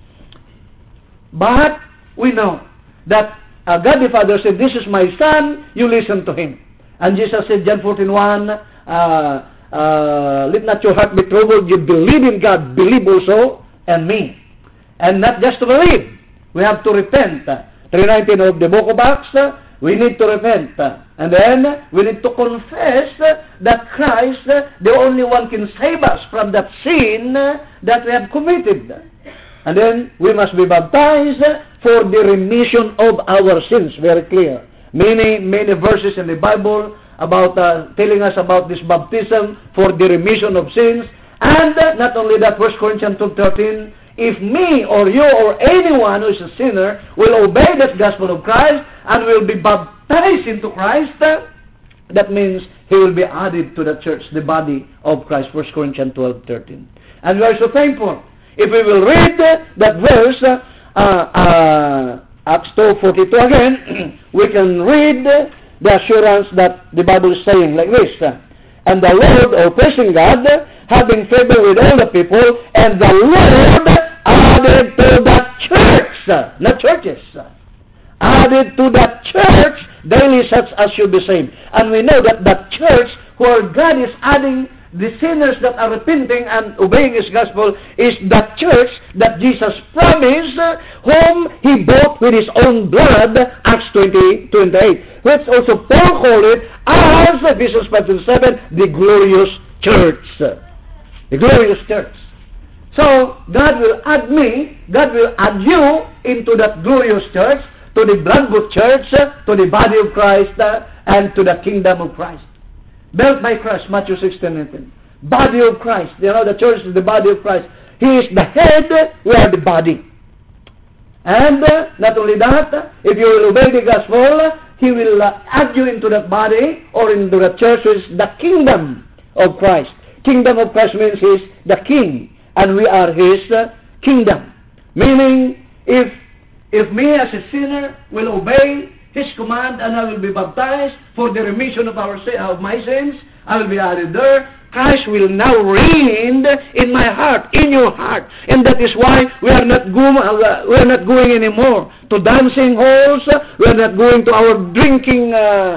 S1: But we know that God the Father said, "This is my Son, you listen to Him." And Jesus said, John 14:1, let not your heart be troubled. You believe in God, believe also in me. And not just to believe, we have to repent. 319 of the book of Acts, we need to repent. And then we need to confess that Christ, the only one, can save us from that sin that we have committed. And then we must be baptized for the remission of our sins. Very clear. Many verses in the Bible about telling us about this baptism for the remission of sins. And not only that, 1 Corinthians 2:13, if me or you or anyone who is a sinner will obey that gospel of Christ and will be baptized into Christ, that means he will be added to the church, the body of Christ, 1 Corinthians 12:13. And we are so thankful. If we will read that verse, Acts 2:42 again, we can read the assurance that the Bible is saying like this. And the Lord, or praising God, having favor with all the people, and the Lord added to the church, not churches, added to the church daily such as should be saved. And we know that the church where God is adding the sinners that are repenting and obeying His gospel is the church that Jesus promised, whom He bought with His own blood, Acts 20:28, which also Paul called it as, Ephesians 5:7, the glorious church. The glorious church. So, God will add me, God will add you into that glorious church, to the blood-bought church, to the body of Christ, and to the kingdom of Christ. Built by Christ, Matthew 16:19. Body of Christ. You know, the church is the body of Christ. He is the head, we are the body. And not only that, if you will obey the gospel, He will add you into that body or into the church, which is the kingdom of Christ. Kingdom of Christ means He is the king, and we are His kingdom. Meaning, if me as a sinner will obey His command and I will be baptized for the remission of my sins, I will be added there. Christ will now reign in my heart, in your heart. And that is why we are not going anymore to dancing halls. We are not going to our drinking,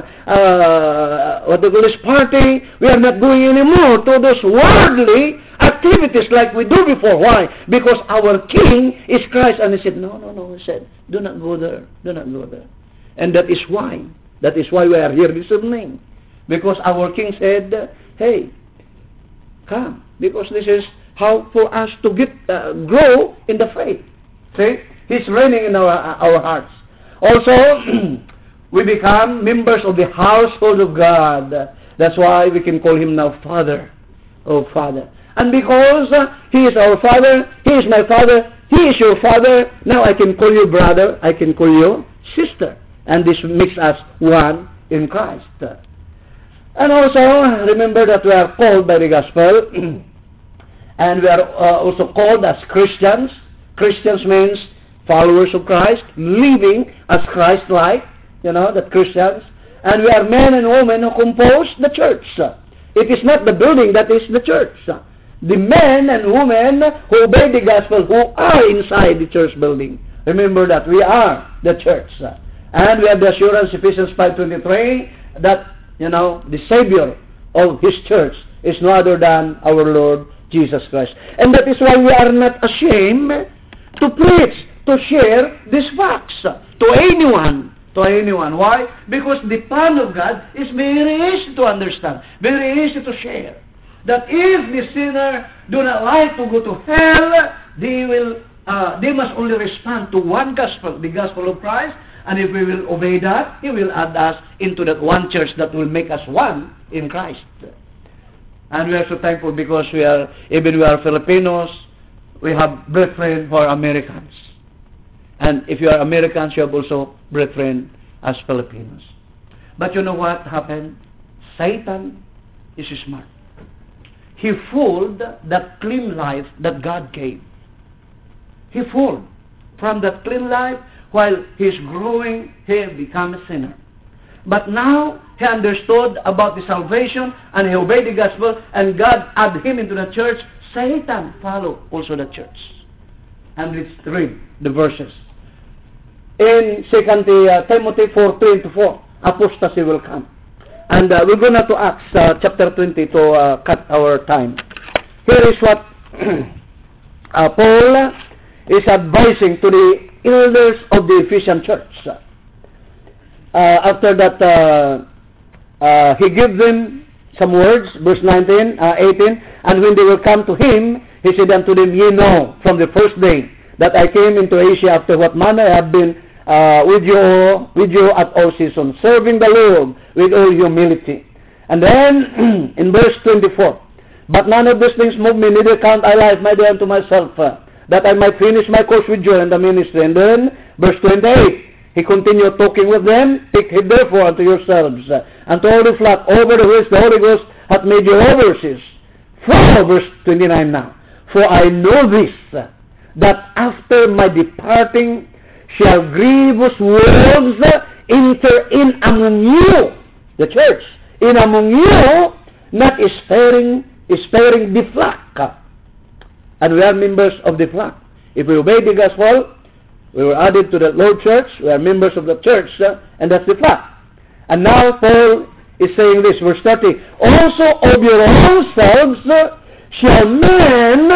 S1: party. We are not going anymore to those worldly activities like we do before. Why? Because our King is Christ. And He said, no. He said, do not go there. Do not go there. And that is why we are here this evening. Because our King said, hey, come. Because this is how for us to grow in the faith. See? He's reigning in our hearts. Also, we become members of the household of God. That's why we can call Him now Father. Oh, Father. And because He is our Father, He is my Father, He is your Father, now I can call you brother, I can call you sister. And this makes us one in Christ. And also, remember that we are called by the gospel, and we are also called as Christians. Christians means followers of Christ, living as Christ-like, that Christians. And we are men and women who compose the church. It is not the building that is the church. The men and women who obey the gospel, who are inside the church building. Remember that we are the church. And we have the assurance, Ephesians 5:23, that, the Savior of His church is no other than our Lord Jesus Christ. And that is why we are not ashamed to preach, to share these facts to anyone. Why? Because the plan of God is very easy to understand, very easy to share. That if the sinner do not like to go to hell, they must only respond to one gospel, the gospel of Christ. And if we will obey that, He will add us into that one church that will make us one in Christ. And we are so thankful because we are Filipinos, we have brethren who are Americans. And if you are Americans, you have also brethren as Filipinos. But you know what happened? Satan is smart. He fooled that clean life that God gave. He fooled. From that clean life, while he's growing, he became a sinner. But now, he understood about the salvation, and he obeyed the gospel, and God added him into the church. Satan followed also the church. And let's read the verses. In 2 Timothy 4:3-4, apostasy will come. And we're going to Acts chapter 20 to cut our time. Here is what Paul is advising to the elders of the Ephesian church. After that, he gives them some words, verse 18, and when they will come to him, he said unto them, ye know from the first day that I came into Asia after what manner I have been with you at all seasons, serving the Lord with all humility. And then, in verse 24, but none of these things move me, neither count I life my day unto myself, that I might finish my course with joy in the ministry. And then, verse 28, he continued talking with them. Take heed therefore unto yourselves, and to all the flock over the which the Holy Ghost hath made you overseers. For, verse 29 now, for I know this, that after my departing shall grievous wolves enter in among you, the church, in among you, not sparing the flock. And we are members of the flock. If we obey the gospel, we were added to the Lord Church, we are members of the church, and that's the flock. And now Paul is saying this, verse 30, also of your own selves shall men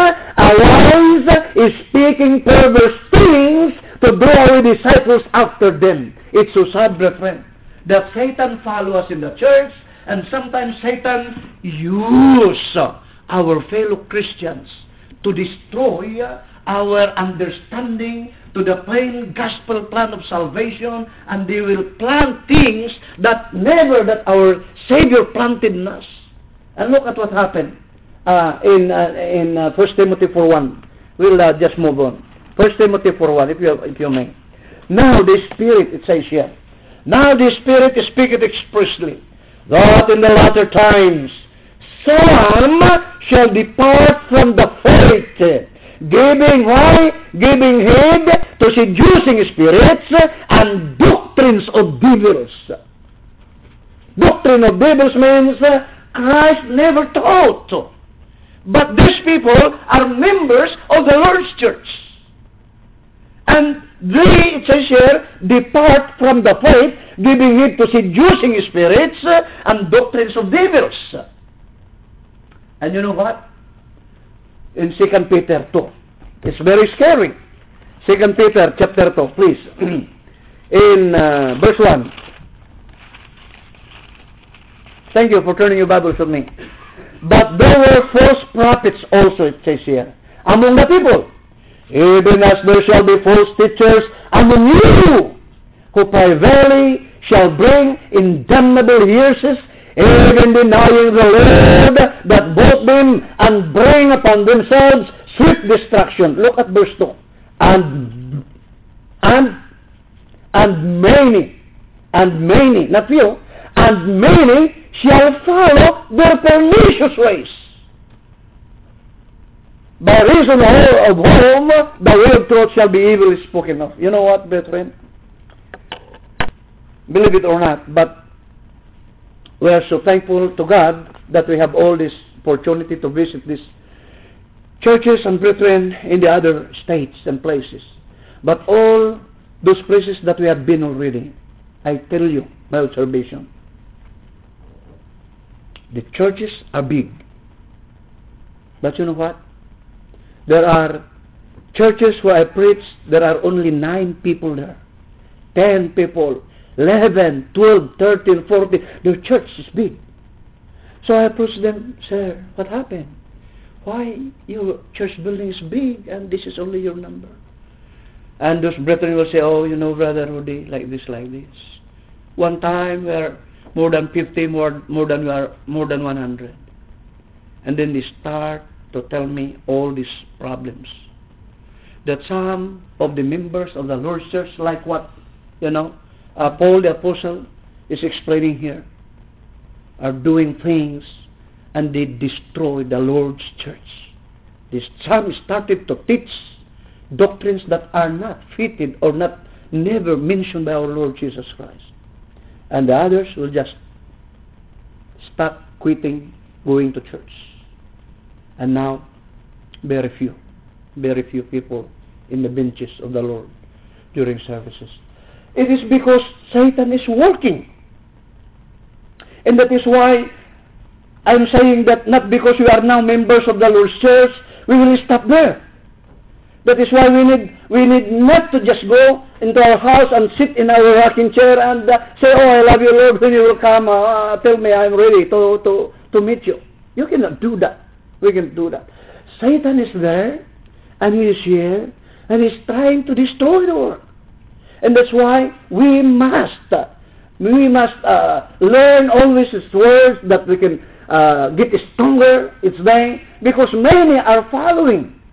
S1: arise speaking perverse things to draw away disciples after them. It's so sad, brethren, that Satan follows us in the church, and sometimes Satan uses our fellow Christians to destroy our understanding to the plain gospel plan of salvation, and they will plant things that our Savior planted in us. And look at what happened in 1 Timothy 4:1. We'll just move on. 1 Timothy 4:1, if you may. Now the Spirit, it says here, now the Spirit speaketh expressly, that in the latter times some shall depart from the faith, giving heed to seducing spirits and doctrines of devils. Doctrine of devils means Christ never taught. But these people are members of the Lord's church. And they, it says here, depart from the faith, giving heed to seducing spirits and doctrines of devils. And you know what? In 2 Peter 2. It's very scary. 2 Peter chapter 2, please. In verse 1. Thank you for turning your Bibles to me. But there were false prophets also, it says here, among the people, even as there shall be false teachers among you, who privately shall bring in damnable heresies, even denying the Lord that bought them, and bring upon themselves swift destruction. Look at verse 2. And many, not few, and many shall follow their pernicious ways, by reason of whom the word truth shall be evilly spoken of. You know what, brethren? Believe it or not, but we are so thankful to God that we have all this opportunity to visit these churches and brethren in the other states and places. But all those places that we have been already, I tell you, my observation, the churches are big. But you know what? There are churches where I preach, there are only 9 people there. 10 people, 11, 12, 13, 14. The church is big. So I approach them, sir, what happened? Why your church building is big and this is only your number? And those brethren will say, oh, you know, Brother Rudy, like this. One time we are more than 50, more than 100. And then they start to tell me all these problems. That some of the members of the Lord's church, like what, Paul the Apostle is explaining here, are doing things and they destroy the Lord's church. Some started to teach doctrines that are not fitted or never mentioned by our Lord Jesus Christ. And the others will just stop quitting going to church. And now, very few people in the benches of the Lord during services. It is because Satan is working. And that is why I'm saying that not because we are now members of the Lord's church, we will stop there. That is why we need not to just go into our house and sit in our rocking chair and say, oh, I love you, Lord, when you will come, tell me I'm ready to meet you. You cannot do that. We can do that. Satan is there, and he is here, and he's trying to destroy the world. And that's why we must learn always his words, that we can get stronger each day, because many are following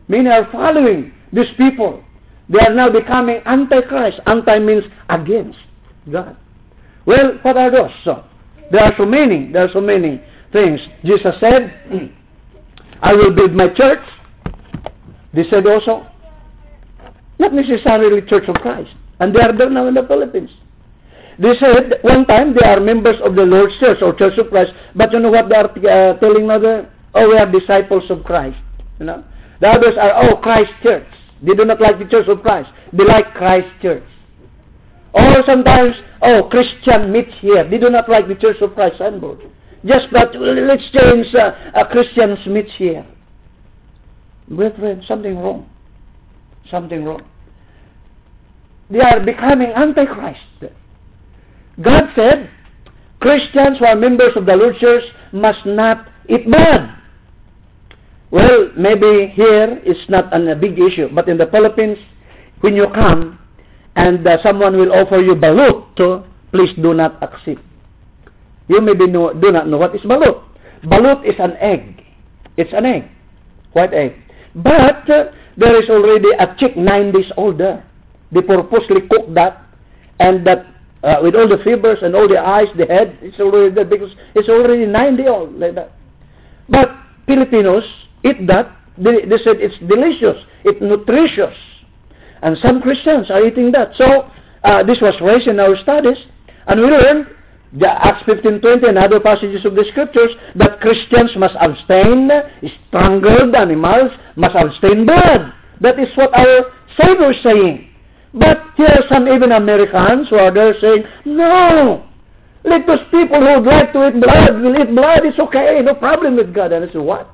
S1: Many are following these people. They are now becoming antichrist. Anti means against God. Well, what are those? So, there are so many things. Jesus said, I will build my church. They said also, not necessarily Church of Christ. And they are there now in the Philippines. They said one time they are members of the Lord's Church or Church of Christ. But you know what they are telling now? Oh, we are disciples of Christ. You know, the others are Christ Church. They do not like the Church of Christ. They like Christ Church. Or sometimes Christian meets here. They do not like the Church of Christ signboard. Just that let's change Christians meets here. Brethren, something wrong. Something wrong. They are becoming antichrist. God said, Christians who are members of the Lord's Church must not eat blood. Well, maybe here it's not a big issue, but in the Philippines, when you come and someone will offer you balut, please do not accept. You maybe do not know what is balut. Balut is an egg. It's an egg. White egg. But there is already a chick 9 days older. They purposely cook that, and that with all the fibers and all the eyes, the head, it's already there because it's already 9 days old like that. But Filipinos eat that. They said it's delicious, it's nutritious, and some Christians are eating that. So this was raised in our studies, and we learned the Acts 15:20 and other passages of the Scriptures that Christians must abstain strangled animals, must abstain blood. That is what our Savior is saying. But here are some even Americans who are there saying, no, let those people who would like to eat blood will eat blood. It's okay, no problem with God. And I said, what?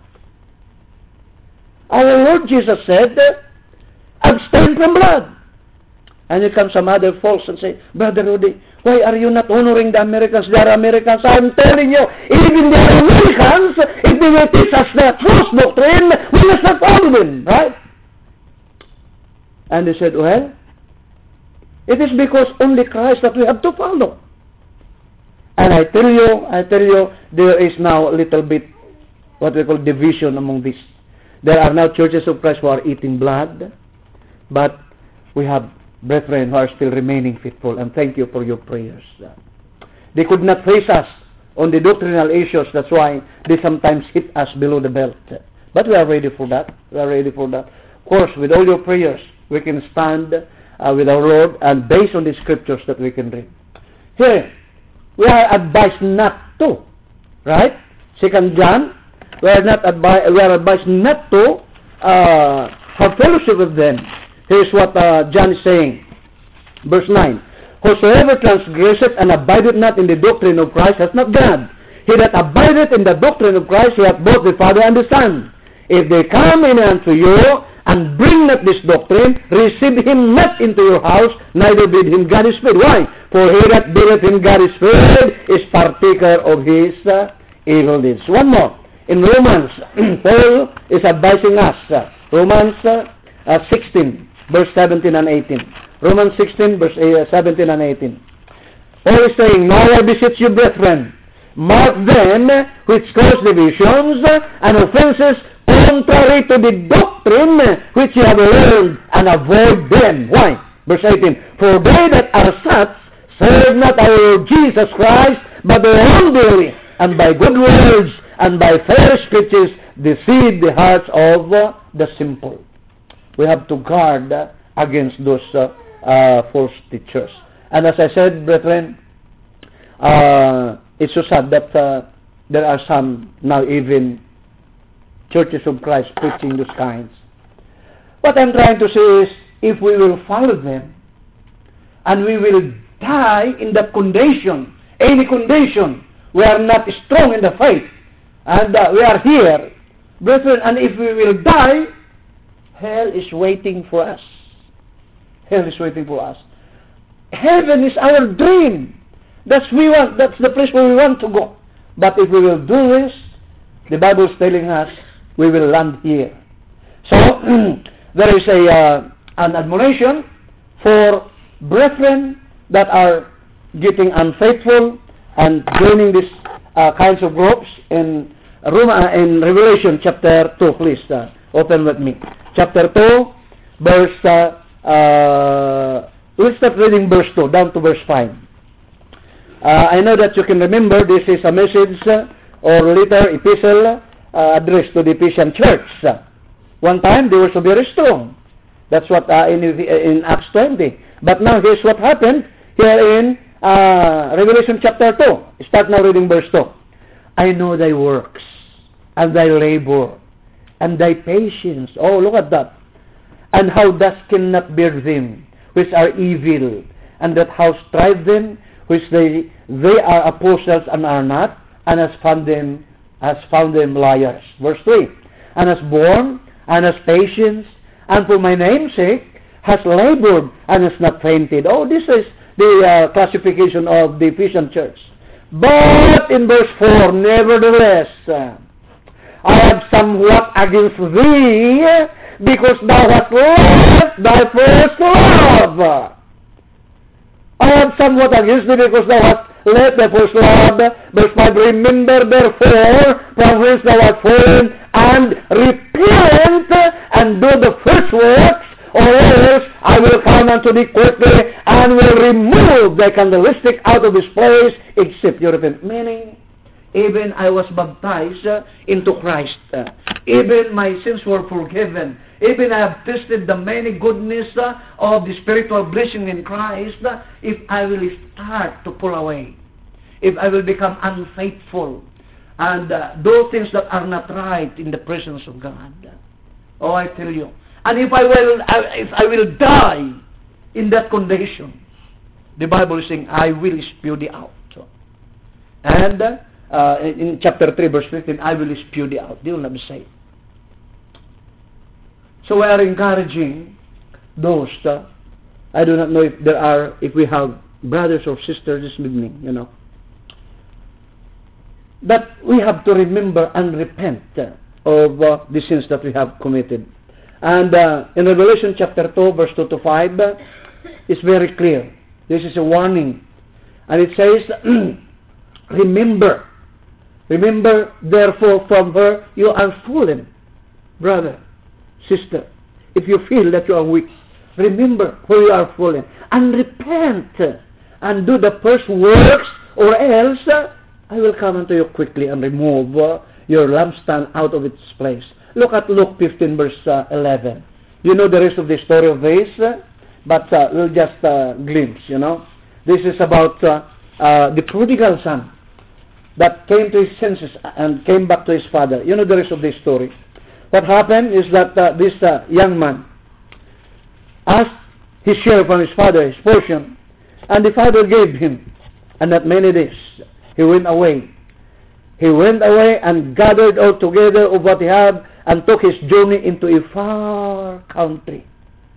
S1: Our Lord Jesus said, abstain from blood. And here come some other folks and say, Brother Rudy, why are you not honoring the Americans? They are Americans. I'm telling you, even the Americans, if they will teach us the false doctrine, we must not follow them, right? And they said, well, it is because only Christ that we have to follow. And I tell you, there is now a little bit what we call division among these. There are now churches of Christ who are eating blood, but we have brethren who are still remaining faithful, and thank you for your prayers. They could not face us on the doctrinal issues, that's why they sometimes hit us below the belt. But we are ready for that. We are ready for that. Of course, with all your prayers, we can stand with our Lord, and based on the Scriptures that we can read. Here, we are advised not to, right? 2 John, we are advised not to have fellowship with them. Here's what John is saying. Verse 9. Whosoever transgresseth and abideth not in the doctrine of Christ hath not God. He that abideth in the doctrine of Christ, he hath both the Father and the Son. If they come in unto you, and bring not this doctrine, receive him not into your house, neither bid him God is fed. Why? For he that biddeth him God is fed is partaker of his evil deeds. One more. In Romans, Paul is advising us. Romans 16, verse 17 and 18. Romans 16, verse 17 and 18. Paul is saying, now I beseech you, brethren, mark them which cause divisions and offenses contrary to the doctrine which you have learned, and avoid them. Why? Verse 18. For they that are such serve not our Lord Jesus Christ, but their own belief, and by good words and by fair speeches deceive the hearts of the simple. We have to guard against those false teachers. And as I said, brethren, it's so sad that there are some now even churches of Christ preaching those kinds. What I'm trying to say is, if we will follow them, and we will die in that condition, any condition, we are not strong in the faith, and we are here, brethren, and if we will die, hell is waiting for us. Hell is waiting for us. Heaven is our dream. That's the place where we want to go. But if we will do this, the Bible is telling us, we will land here. So, there is an admonition for brethren that are getting unfaithful and joining these kinds of groups in Revelation chapter 2. Please open with me. chapter 2, verse, we'll start reading verse 2 down to verse 5. I know that you can remember this is a message or letter, epistle, addressed to the Ephesian church. One time, they were so very strong. That's what in Acts 20. But now, here's what happened here in Revelation chapter 2. Start now reading verse 2. I know thy works, and thy labor, and thy patience. Oh, look at that. And how thou cannot bear them, which are evil, and that how strive them, which they are apostles and are not, and has found them liars. Verse 3. And has borne, and has patience, and for my name's sake has labored, and has not fainted. Oh, this is the classification of the Ephesian church. But in verse 4, nevertheless, I have somewhat against thee, because thou hast left thy first love. I have somewhat against thee, because thou hast left thy first love. Verse 5, remember therefore from whence thou art fallen, and repent, and do the first works, or else I will come unto thee quickly, and will remove thy candlestick out of his place, except you repent. Meaning, even I was baptized into Christ. Even my sins were forgiven. Even I have tasted the many goodness of the spiritual blessing in Christ. If I will start to pull away, if I will become unfaithful, and do things that are not right in the presence of God. Oh, I tell you. And if I will die in that condition, the Bible is saying, I will spew thee out. And in chapter 3, verse 15, I will spew thee out. They will not be saved. So we are encouraging those, I do not know if we have brothers or sisters this evening, that we have to remember and repent of the sins that we have committed. And in Revelation chapter 2, verse 2 to 5, it's very clear. This is a warning. And it says, remember, therefore, from her you are fallen. Brother, sister, if you feel that you are weak, remember where you are fallen. And repent, and do the first works, or else I will come unto you quickly and remove your lampstand out of its place. Look at Luke 15, verse 11. You know the rest of the story of this, but we'll just glimpse, This is about the prodigal son that came to his senses and came back to his father. You know the rest of this story. What happened is that this young man asked his share from his father, his portion, and the father gave him. And not many days, he went away. He went away and gathered all together of what he had, and took his journey into a far country.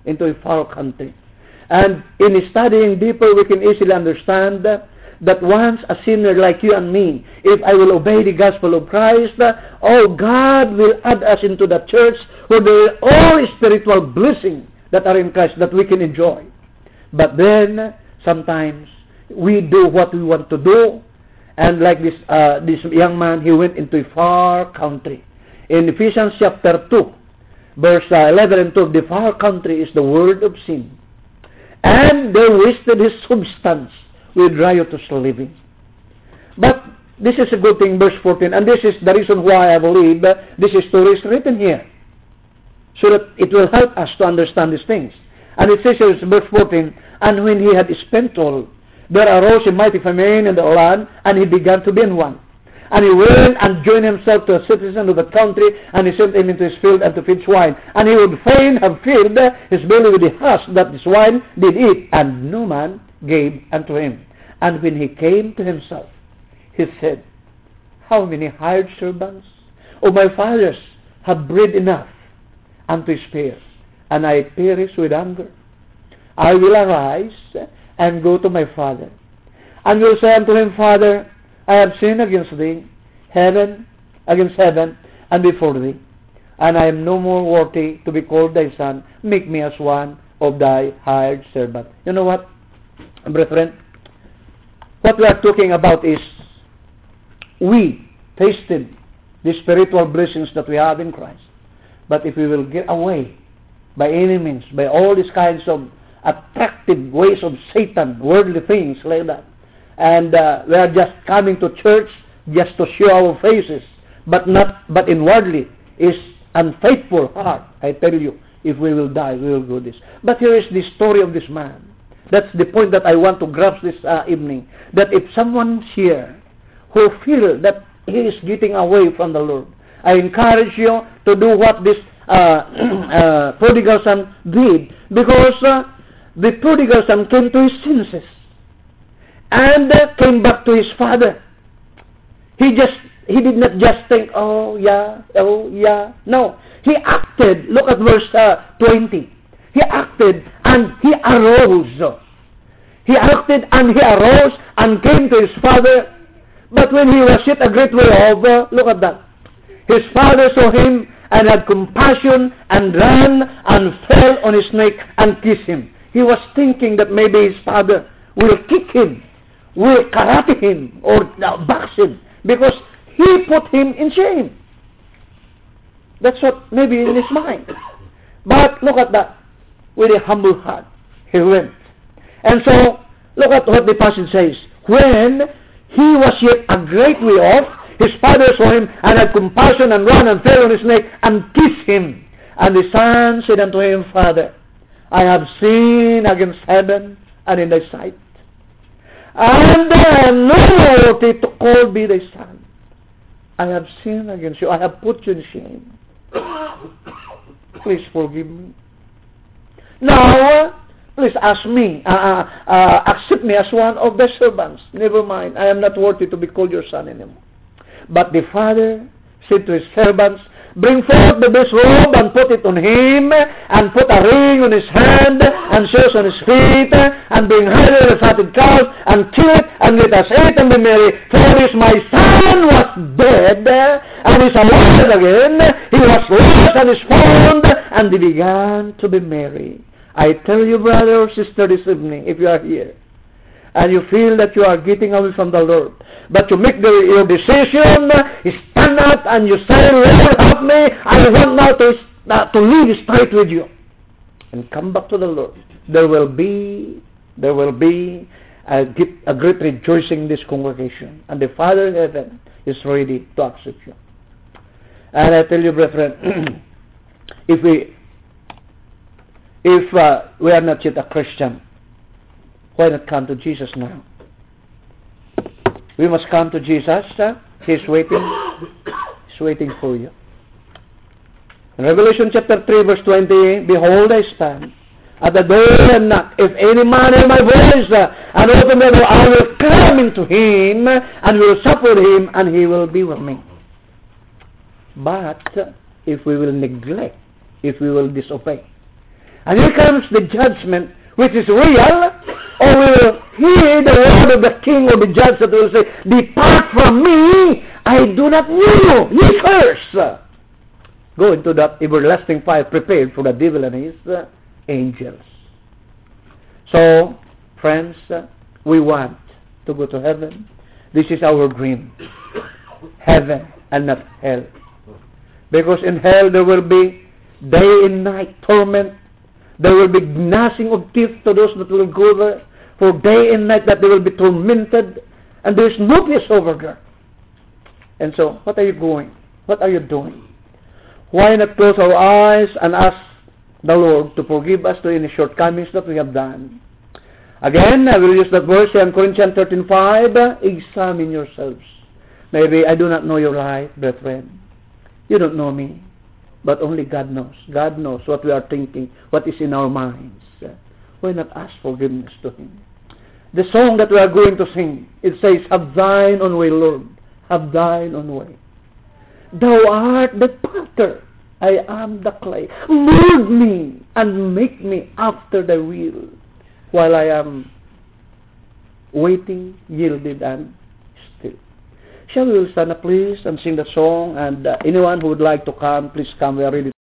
S1: And in studying deeper, we can easily understand that once a sinner like you and me, if I will obey the gospel of Christ, God will add us into the church where there are all spiritual blessings that are in Christ that we can enjoy. But then, sometimes, we do what we want to do, and like this young man, he went into a far country. In Ephesians chapter 2, verse 11 and 12, the far country is the world of sin. And they wasted his substance with riotous living. But this is a good thing, verse 14, and this is the reason why I believe this story is written here, so that it will help us to understand these things. And it says here, verse 14, and when he had spent all, there arose a mighty famine in the land, and he began to be in want. And he went and joined himself to a citizen of the country, and he sent him into his field and to feed swine. And he would fain have filled his belly with the husk that the swine did eat, and no man gave unto him. And when he came to himself, he said, how many hired servants of my father's have bread enough and to spare, and I perish with hunger? I will arise and go to my father, and will say unto him, Father, I have sinned against heaven, and before thee, and I am no more worthy to be called thy son. Make me as one of thy hired servants. You know what, brethren? What we are talking about is we tasted the spiritual blessings that we have in Christ. But if we will get away by any means, by all these kinds of attractive ways of Satan, worldly things like that. And we are just coming to church just to show our faces, but inwardly is unfaithful heart. I tell you, if we will die, we will do this. But here is the story of this man. That's the point that I want to grasp this evening. That if someone here who feel that he is getting away from the Lord, I encourage you to do what this prodigal son did, because the prodigal son came to his senses and came back to his father. He did not just think, oh yeah. No, he acted. Look at verse 20. He acted and he arose. He acted and he arose and came to his father. But when he was yet a great way off, look at that. His father saw him and had compassion and ran and fell on his neck and kissed him. He was thinking that maybe his father will kick him, will karate him, or box him, because he put him in shame. That's what maybe in his mind. But look at that. With a humble heart, he went. And so, look at what the passage says. When he was yet a great way off, his father saw him and had compassion and ran and fell on his neck and kissed him. And the son said unto him, Father, I have sinned against heaven and in thy sight, and I am no worthy to call thee thy son. I have sinned against you. I have put you in shame. Please forgive me. Now, please ask me, accept me as one of the servants. Never mind, I am not worthy to be called your son anymore. But the father said to his servants, bring forth the best robe and put it on him, and put a ring on his hand and shoes on his feet, and bring hither a fatted calf and kill it, and let us eat and be merry. For if my son was dead and is alive again, he was lost and is found, and they began to be merry. I tell you, brother or sister, this evening, if you are here, and you feel that you are getting away from the Lord, but you make your decision, you stand up and you say, Lord, help me, I want now to live straight with you, and come back to the Lord. There will be a great rejoicing in this congregation, and the Father in heaven is ready to accept you. And I tell you, brethren, if we are not yet a Christian, why not come to Jesus now? We must come to Jesus. He's waiting. He's waiting for you. In Revelation chapter 3, verse 20, behold, I stand at the door and knock. If any man hear my voice and open the door, I will come into him and will sup with him, and he will be with me. But if we will neglect, if we will disobey, and here comes the judgment, which is real, or we will hear the word of the king or the judge that will say, depart from me, I do not know you, ye curse. Go into that everlasting fire prepared for the devil and his angels. So, friends, we want to go to heaven. This is our dream. Heaven and not hell. Because in hell there will be day and night torment. There will be gnashing of teeth to those that will go there. For day and night that they will be tormented. And there is no peace over there. And so, what are you going? What are you doing? Why not close our eyes and ask the Lord to forgive us to any shortcomings that we have done? Again, I will use that verse in Corinthians 13:5. Examine yourselves. Maybe I do not know your life, brethren. You don't know me. But only God knows. God knows what we are thinking, what is in our minds. Why not ask forgiveness to Him? The song that we are going to sing, it says, have thine own way, Lord. Have thine own way. Thou art the potter, I am the clay. Mold me and make me after thy will, while I am waiting, yielded, and still. Shall we stand up, please, and sing the song? And anyone who would like to come, please come. We are ready.